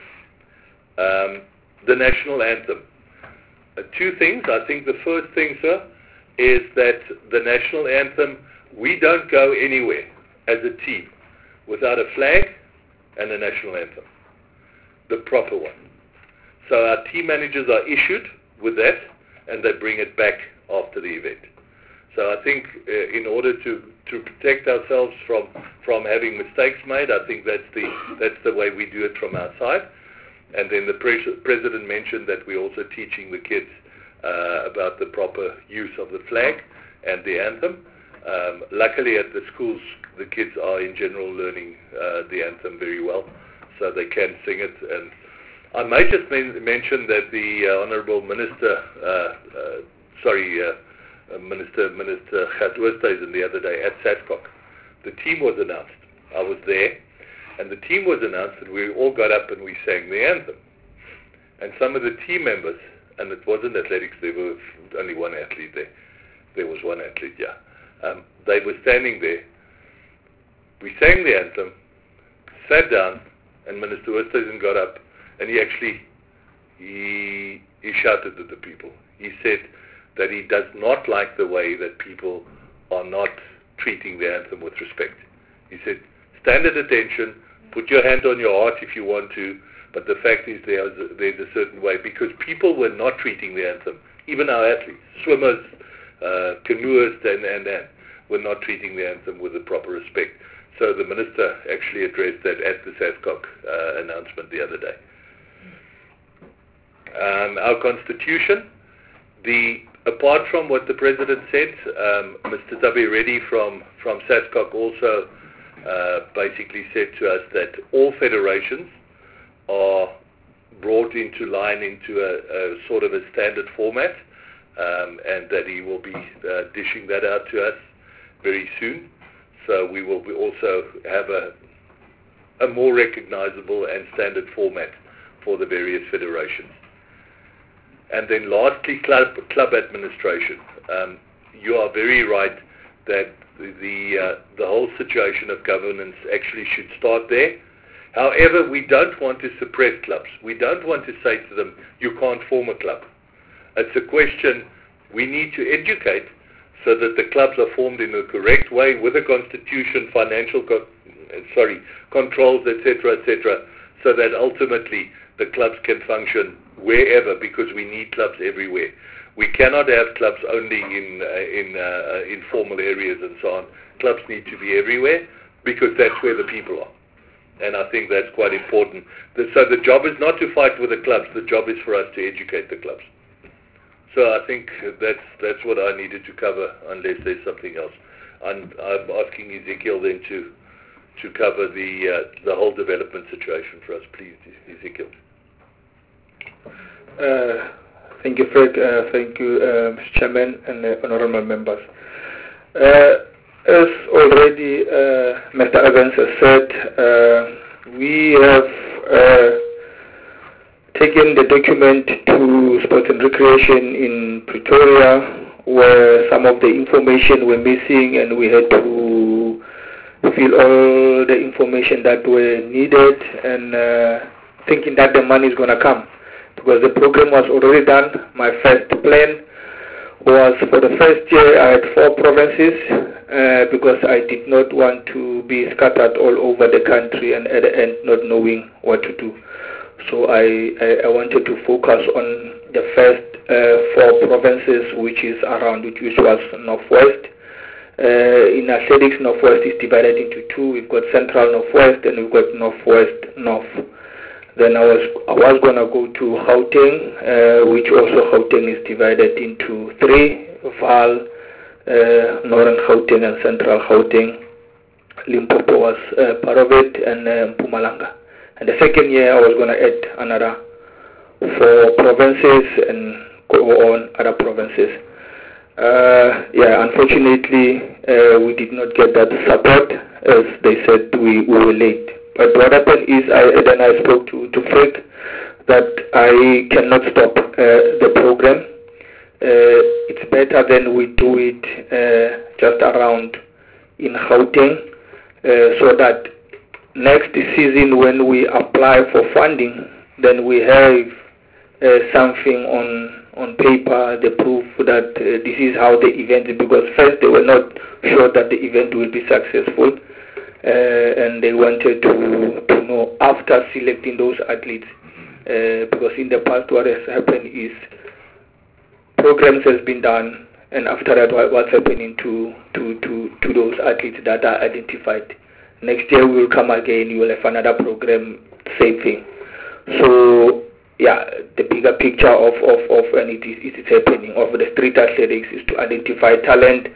Speaker 10: The national anthem. Two things. I think the first thing, sir, is that the national anthem, we don't go anywhere as a team without a flag and a national anthem, the proper one. So our team managers are issued with that, and they bring it back after the event. So I think in order to protect ourselves from having mistakes made, I think that's the way we do it from our side. And then the President mentioned that we're also teaching the kids about the proper use of the flag and the anthem. Luckily at the schools, the kids are in general learning the anthem very well, so they can sing it. And I might just mention that the Honourable Minister, Minister Gert Oosthuizen the other day at SASCOC, the team was announced. I was there, and the team was announced, and we all got up and we sang the anthem. And some of the team members, and it wasn't athletics, there was only one athlete there. There was one athlete, yeah. They were standing there. We sang the anthem, sat down, and Minister Oosthuizen got up, and he shouted at the people. He said that he does not like the way that people are not treating the anthem with respect. He said, stand at attention, put your hand on your heart if you want to, but the fact is there's a certain way, because people were not treating the anthem. Even our athletes, swimmers, canoeists, and were not treating the anthem with the proper respect. So the Minister actually addressed that at the SASCOC announcement the other day. Our Constitution, apart from what the President said, Mr. Tabi Reddy from SASCOC also basically said to us that all federations are brought brought into line into a sort of a standard format, and that he will be dishing that out to us very soon. So we will also have a more recognizable and standard format for the various federations. And then lastly, club administration. You are very right that the whole situation of governance actually should start there. However, we don't want to suppress clubs. We don't want to say to them, you can't form a club. It's a question we need to educate so that the clubs are formed in the correct way with a constitution, financial controls, etc., so that ultimately the clubs can function wherever, because we need clubs everywhere. We cannot have clubs only in informal areas and so on. Clubs need to be everywhere because that's where the people are. And I think that's quite important. So the job is not to fight with the clubs. The job is for us to educate the clubs. So I think that's what I needed to cover, unless there's something else. I'm asking Ezekiel then to cover the whole development situation for us, please, Ezekiel.
Speaker 7: Thank you, Fred. Thank you, Mr. Chairman and honorable members. As already Mr. Evans has said, we have taken the document to Sports and Recreation in Pretoria, where some of the information were missing, and we had to fill all the information that were needed, and thinking that the money is going to come, because the program was already done. My first plan was, for the first year I had 4 provinces, because I did not want to be scattered all over the country and at the end not knowing what to do. So I wanted to focus on the first 4 provinces, which was Northwest. In athletics, Northwest is divided into 2. We've got Central Northwest and we've got Northwest North. Then I was going to go to Gauteng, which also Gauteng is divided into 3, Vaal, Northern Gauteng and Central Gauteng. Limpopo was part of it, and Mpumalanga. And the second year I was going to add another 4 provinces and go on other provinces. Unfortunately, we did not get that support, as they said we were late. But what happened is, I spoke to Frank that I cannot stop the program. It's better than we do it just around in Gauteng, so that next season when we apply for funding, then we have something on paper, the proof that this is how the event is, because first they were not sure that the event will be successful. And they wanted to know after selecting those athletes, because in the past what has happened is programs has been done, and after that what's happening to those athletes that are identified. Next year we will come again, you will have another program, same thing. So the bigger picture of and it is happening of the street athletics is to identify talent.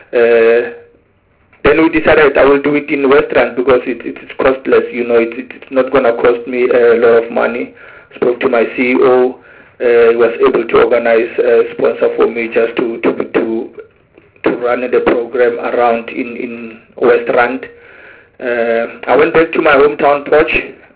Speaker 7: Then we decided I will do it in Western because it's costless. It's not going to cost me a lot of money. Spoke to my CEO. He was able to organize a sponsor for me just to run the program around in West Rand. I went back to my hometown, Poch,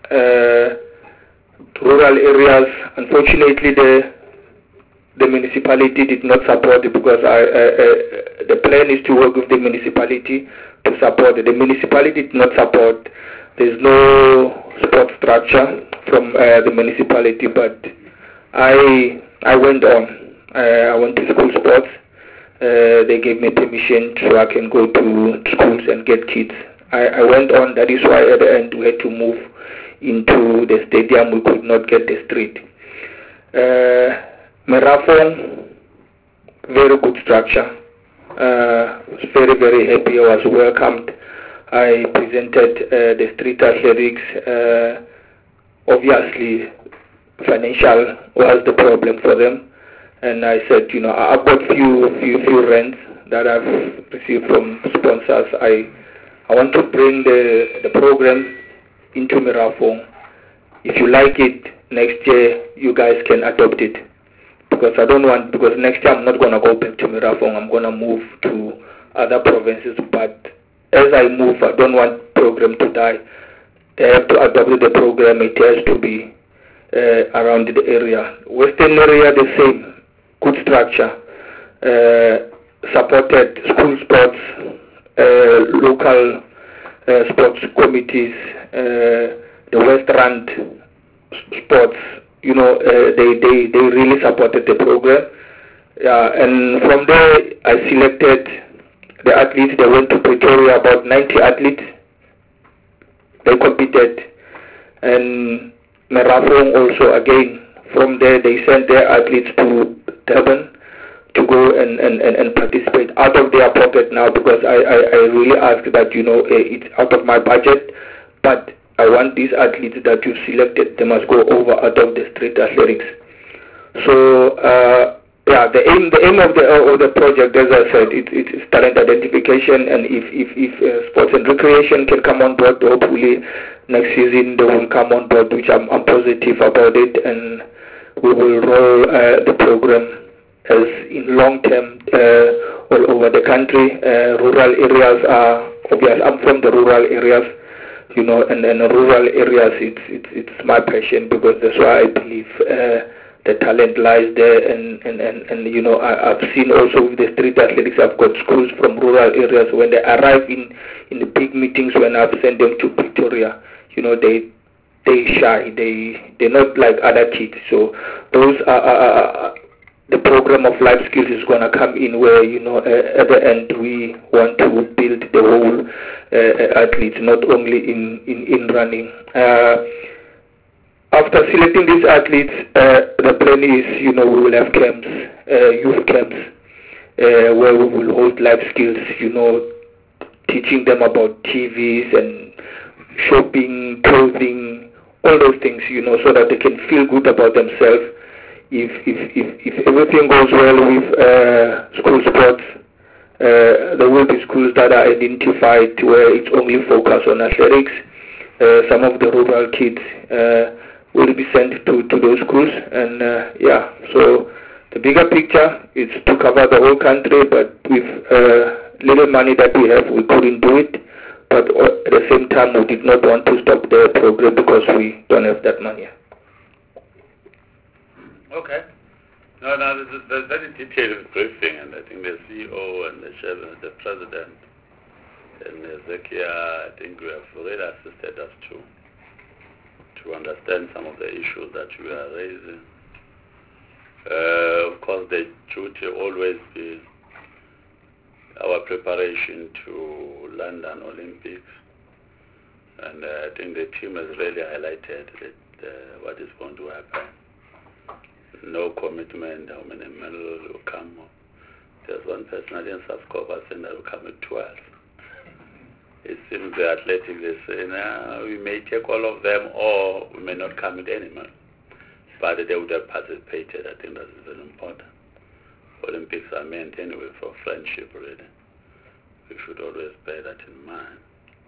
Speaker 7: rural areas. Unfortunately, the municipality did not support it, because the plan is to work with the municipality to support it. The municipality did not support. There's no support structure from the municipality, but I went on. I went to school sports. They gave me permission so I can go to schools and get kids. I went on. That is why at the end we had to move into the stadium. We could not get the street. Merafong, very good structure. Was very, very happy. I was welcomed. I presented the street athletics. Obviously, financial was the problem for them, and I said, I've got few rents that I've received from sponsors. I want to bring the program into Merafong. If you like it,
Speaker 11: next year you guys can adopt it. Because next year I'm not going to go back to Mirafong, I'm going to move to other provinces. But as I move, I don't want program to die. They have to adopt the program, it has to be around the area. Western area, the same, good structure, supported school sports, local sports committees, the West Rand sports, they really supported the program. And from there, I selected the athletes. They went to Pretoria, about 90 athletes. They competed. And Merafong also, again, from there, they sent their athletes to Durban to go and participate out of their pocket now, because I really asked that, it's out of my budget, but I want these athletes that you selected, they must go over out of the street athletics. So, the aim of the project, as I said, it's talent identification, and if sports and recreation can come on board, hopefully next season they will come on board, which I'm positive about it, and we will roll the program as in long term all over the country. Rural areas are obvious. I'm from the rural areas, and rural areas, it's my passion, because that's why I believe the talent lies there, and I've seen also with the street athletics, I've got schools from rural areas, when they arrive in the big meetings, when I've sent them to Pretoria, they shy, they're not like other kids. So those are the program of life skills is going to come in, where at the end we want to build the whole athletes, not only in running. After selecting these athletes, the plan is, we will have camps, youth camps, where we will hold life skills, teaching them about TVs and shopping, clothing, all those things, so that they can feel good about themselves. If everything goes well with school sports, there will be schools that are identified where it's only focused on athletics. Some of the rural kids will be sent to those schools, and so the bigger picture is to cover the whole country, but with little money that we have, we couldn't do it. But at the same time, we did not want to stop the program because we don't have that money.
Speaker 1: Okay. No, there's very detailed briefing, and I think the CEO and the chairman, the president, and Zekia, I think we have really assisted us to understand some of the issues that we are raising. Of course, the duty always be our preparation to London Olympics, and I think the team has really highlighted that, what is going to happen. No commitment, how many medals will come. There's one person in South Korea saying that will come at 12. It seems the athletics, they say, we may take all of them, or we may not come with any medal. But they would have participated. I think that is very important. Olympics are meant anyway for friendship, really. We should always bear that in mind.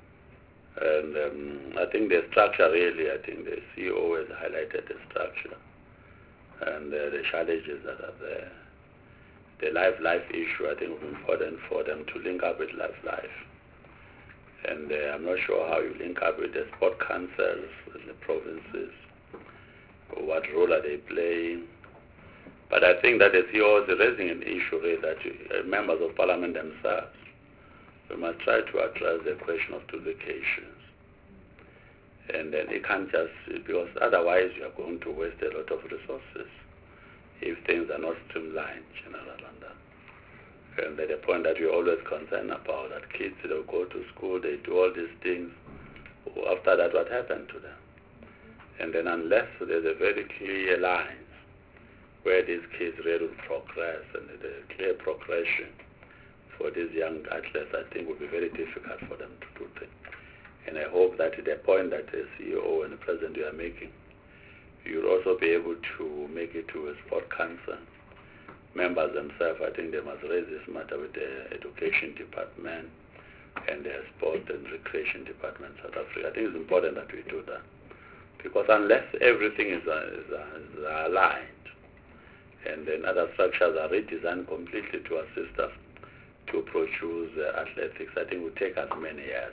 Speaker 1: And I think the structure, really, I think the CEO has highlighted the structure and the challenges that are there. The life issue, I think, will be important for them to link up with life. And I'm not sure how you link up with the sport councils in the provinces, or what role are they playing. But I think that the CEO is raising an issue really, that members of parliament themselves, we must try to address the question of duplications. And then it can't just, because otherwise you are going to waste a lot of resources if things are not streamlined, General London. And the point that we're always concerned about, that kids, they'll go to school, they do all these things, after that what happened to them? And then unless there's a very clear line where these kids really progress, and the clear progression for these young athletes, I think will be very difficult for them to do things. And I hope that the point that the CEO and the President are making, you'll also be able to make it to a sport council. Members themselves, I think they must raise this matter with the Education Department and the Sport and Recreation Department in South Africa. I think it's important that we do that, Because unless everything is aligned, and then other structures are redesigned completely to assist us to produce athletics, I think it will take us many years.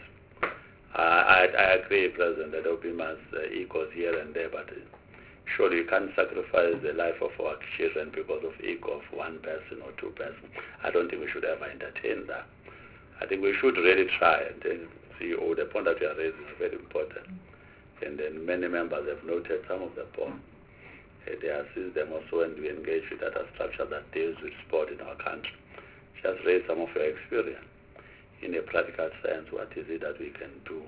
Speaker 1: I agree, President, that there will be mass egos here and there, but surely you can't sacrifice the life of our children because of ego of one person or two persons. I don't think we should ever entertain that. I think we should really try and then see, the point that you are raising is very important. And then many members have noted some of the points. They assist them also when we engage with other structures that deals with sport in our country. Just raise some of your experience. In a practical sense, what is it that we can do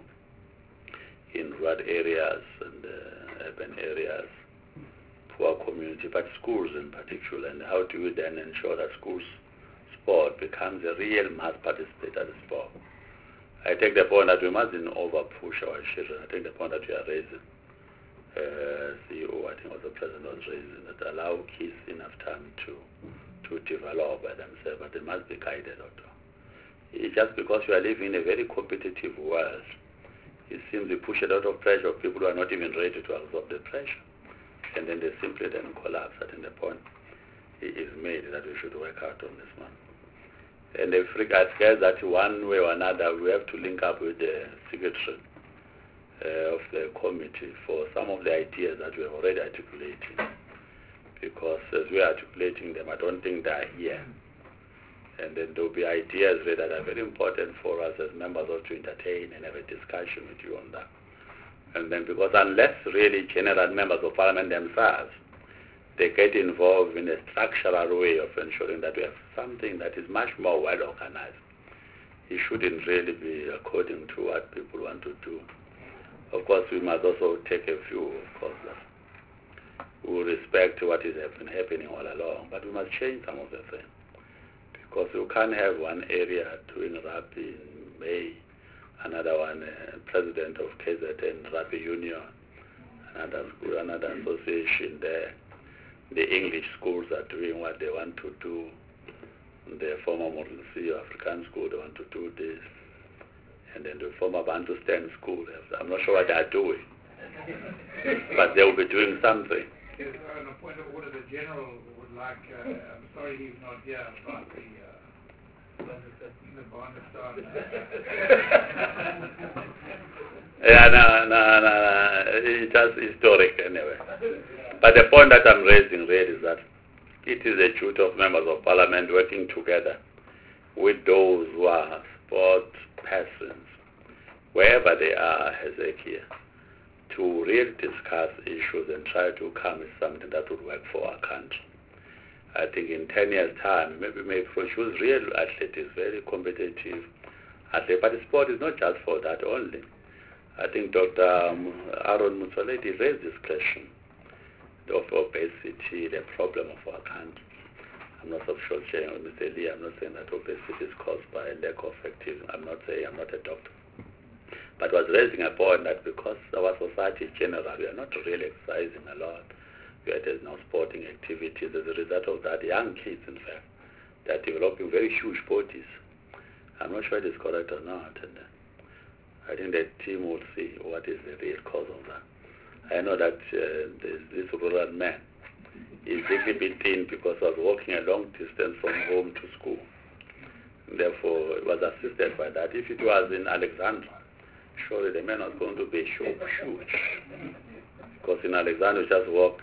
Speaker 1: in rural areas and urban areas, poor community, but schools in particular, and how do we then ensure that schools sport becomes a real mass participator in sport? I take the point that we mustn't over-push our children. I think the point that you are raising, CEO, I think was the President was raising, that allow kids enough time to develop by themselves, but they must be guided also. It's just because you are living in a very competitive world, it seems you push a lot of pressure of people who are not even ready to absorb the pressure, and then they simply then collapse. I think the point is made that we should work out on this one. And I guess that one way or another we have to link up with the secretary of the committee for some of the ideas that we have already articulated, because as we are articulating them, I don't think they are here. And then there will be ideas that are very important for us as members of to entertain and have a discussion with you on that. And then because unless really general members of parliament themselves, they get involved in a structural way of ensuring that we have something that is much more well organized. It shouldn't really be according to what people want to do. Of course, we must also take a view, of course, that we will respect what has been happening all along, but we must change some of the things. Because you can't have one area doing rugby in May, another one president of KZN Rugby Union, another school, another association there. The English schools are doing what they want to do. The former Morinsi African school, they want to do this. And then the former Bantustan school, I'm not sure what they are doing. But they will be doing something.
Speaker 7: On a point of order, the General would like, I'm sorry he's not here, about the Bandestan.
Speaker 1: Yeah, no. It's just historic anyway. But the point that I'm raising really is that it is a duty of members of parliament working together with those who are sport persons, wherever they are, Hezekiah, to really discuss issues and try to come with something that would work for our country. I think in 10 years' time, maybe we may produce real athletes, very competitive athletes. But the sport is not just for that only. I think Dr. Aaron Mutsoleti raised this question of obesity, the problem of our country. I'm not so sure, Mr. Lee, I'm not saying that obesity is caused by lack of activity. I'm not a doctor. But was raising a point that because our society in general, we are not really exercising a lot. There's no sporting activities. As a result of that, young kids, in fact, they are developing very huge bodies. I'm not sure it is correct or not. And I think the team will see what is the real cause of that. I know that this rural man is exhibiting because he was walking a long distance from home to school. Therefore, he was assisted by that. If it was in Alexandra, surely the man was going to be huge. Because in Alexandra, you just walk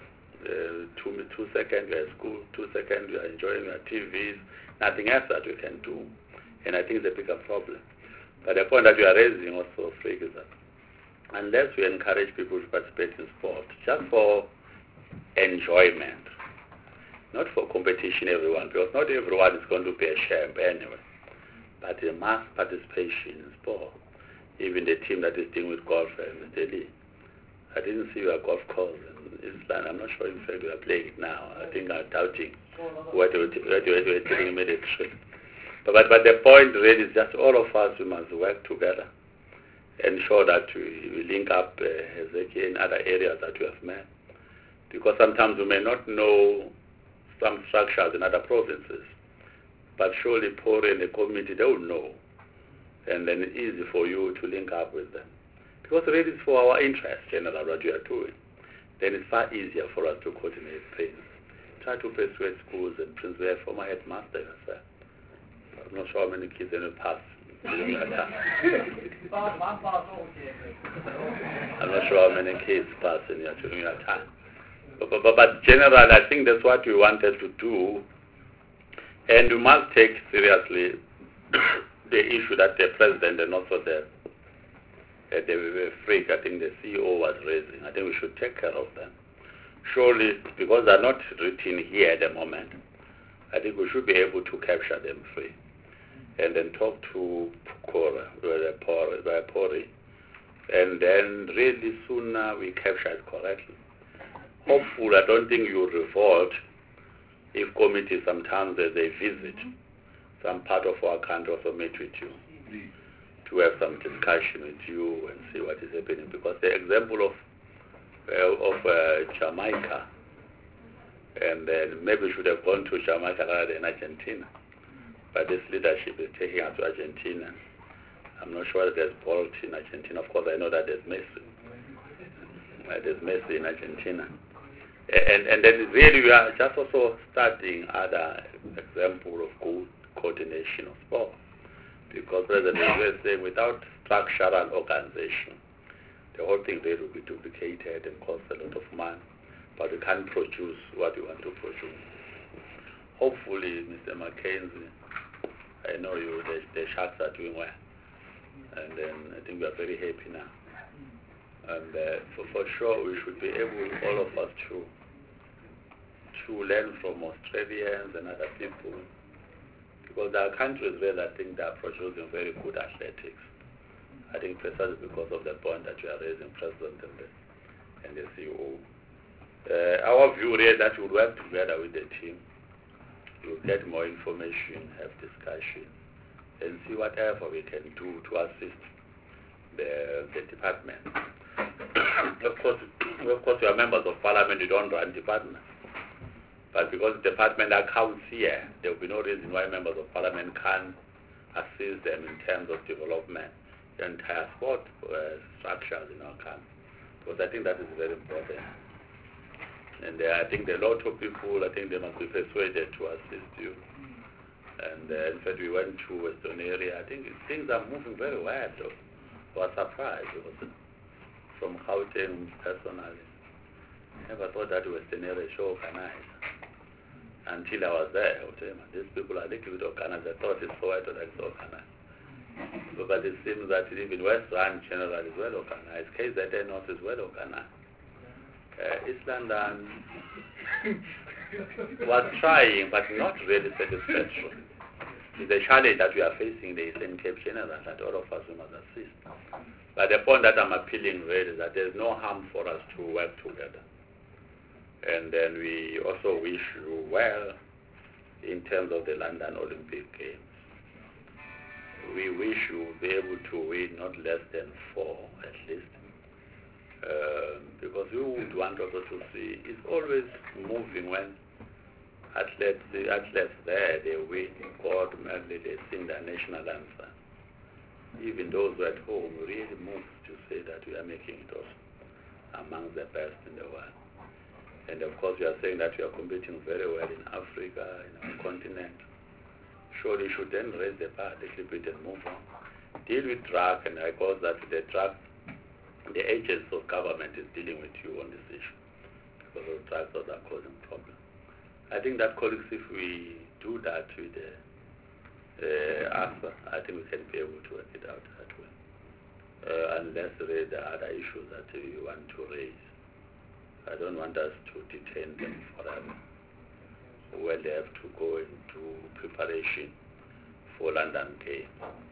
Speaker 1: 2 seconds, you're at school, 2 seconds, you're enjoying your TVs, nothing else that you can do. And I think it's a bigger problem. But the point that you are raising also, Frick, is that unless we encourage people to participate in sport, just for enjoyment, not for competition, everyone, because not everyone is going to be a champ anyway, but a mass participation in sport. Even the team that is dealing with golf, Mr. Lee, I didn't see your golf course in Islam. I'm not sure in fact you are playing it now. I think I'm doubting what you were telling me the truth. But the point really is just all of us, we must work together, ensure that we link up Hezekiah in other areas that we have met. Because sometimes we may not know some structures in other provinces, but surely Pori and the community, they will know. And then it's easy for you to link up with them. because really it's for our interest, general, what we are doing, then it's far easier for us to coordinate things. Try to persuade schools and principals, former headmaster yourself. I'm not sure how many kids they will pass during your time. I'm not sure how many kids pass during your time. But general, I think that's what we wanted to do. And we must take seriously the issue that the president and also the freak, I think the CEO was raising. I think we should take care of them. Surely, because they're not written here at the moment, I think we should be able to capture them free. And then talk to Pori. And then really sooner we capture it correctly. Hopefully, I don't think you revolt if committees sometimes they visit some part of our country, also meet with you to have some discussion with you and see what is happening. Because the example of Jamaica, and then maybe we should have gone to Jamaica rather than Argentina. But this leadership is taking us to Argentina. I'm not sure that there's Bolt in Argentina. Of course, I know that there's Messi. There's Messi in Argentina. And then really we are just also studying other examples of good coordination of sport. Because President is saying without structural organization, the whole thing really will be duplicated and cost a lot of money. But we can't produce what we want to produce. Hopefully, Mr. Mackenzie, I know you, the Sharks are doing well. And then I think we are very happy now. And for sure, we should be able, all of us, to learn from Australians and other people. Because there are countries where I think they are producing very good athletics. I think precisely because of the point that you are raising, President and the CEO. Our view is that we will work together with the team. We will get more information, have discussion, and see whatever we can do to assist the department. Of course, you are members of parliament, you don't run departments. But because the department accounts here, there will be no reason why members of parliament can't assist them in terms of development, the entire sport structures in our country. Because I think that is very important. And I think a lot of people, I think they must be persuaded to assist you. And in fact, we went to Western area. I think things are moving very well. I was surprised. It was from Gauteng personally. I never thought that Western area show organized. Until I was there, I would say, these people are a little bit organized. I thought it's so that it's organized. But it seems that even West Rand General is well organized. KZN North is well organized. East London was trying, but not really satisfactory. It's a challenge that we are facing in the Eastern Cape General, that all of us must assist. But the point that I'm appealing really is that there's no harm for us to work together. And then we also wish you well in terms of the London Olympic Games. We wish you will be able to win not less than 4 at least. Because we would want also to see, it's always moving when the athletes there, they win gold medal, they sing their national anthem. Even those who are at home really move to say that we are making it also among the best in the world. And of course, we are saying that we are competing very well in Africa, in our continent. Surely should then raise the bar a little bit and move on. Deal with drug, and I call that the agents of government is dealing with you on this issue because of drugs that are causing problems. I think that, colleagues, if we do that with the ASA, I think we can be able to work it out that way. Unless there are other issues that we want to raise. I don't want us to detain them forever when they have to go into preparation for London Games.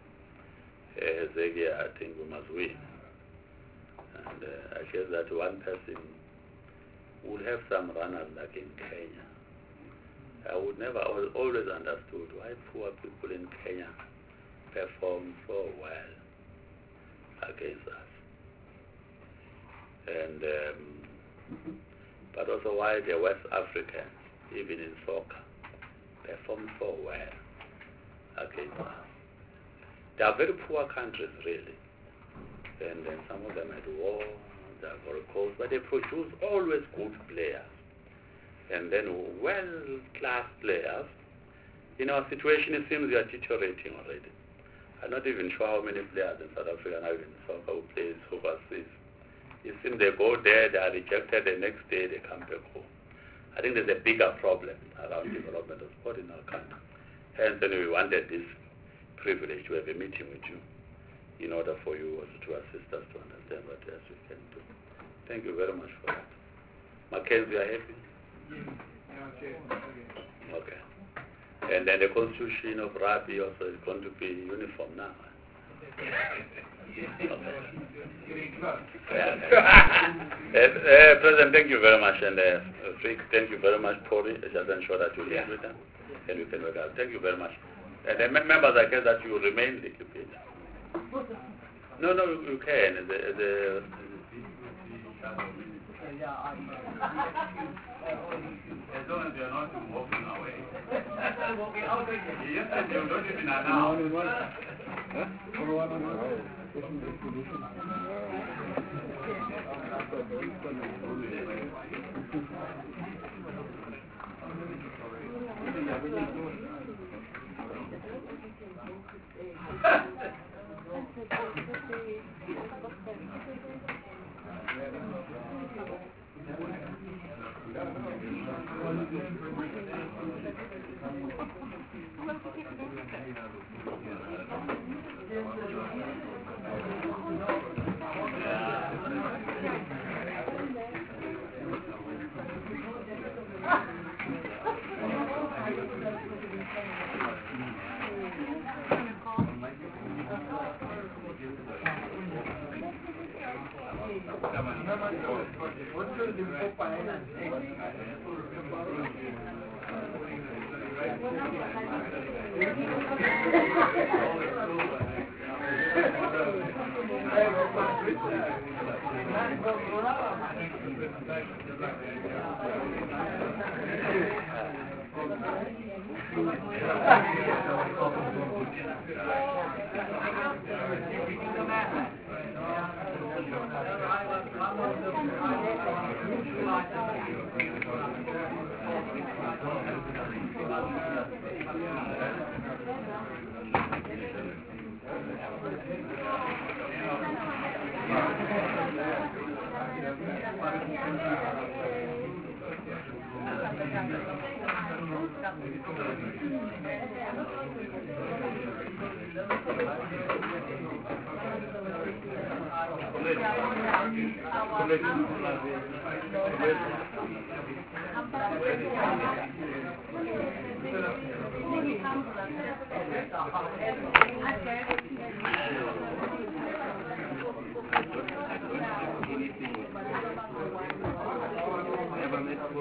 Speaker 1: I think we must win. And I guess that one person would have some runners like in Kenya. I always understood why poor people in Kenya perform so well against us. And but also why the West Africans, even in soccer, perform so well against us. They are very poor countries, really. and then some of them had war, they are very close, but they produce always good players, and then well-class players. In our situation, it seems we are deteriorating already. I'm not even sure how many players in South Africa now in soccer who plays overseas. It seems they go there, they are rejected, the next day they come back home. I think there's a bigger problem around development of sport in our country. Hence, we wanted this privilege to have a meeting with you in order for you also to assist us to understand what else we can do. Thank you very much for that. Mackenzie, are you happy? Okay. And then the constitution of rugby also is going to be uniform now. President, thank you very much, and Frick, thank you very much, Pori. Just ensure that you live with them, and you can work out. Thank you very much. And the members, I guess that you remain liquid. No, you can. As long as you're not walking away. Walking out again. Yes, you don't even announce.
Speaker 12: Okay.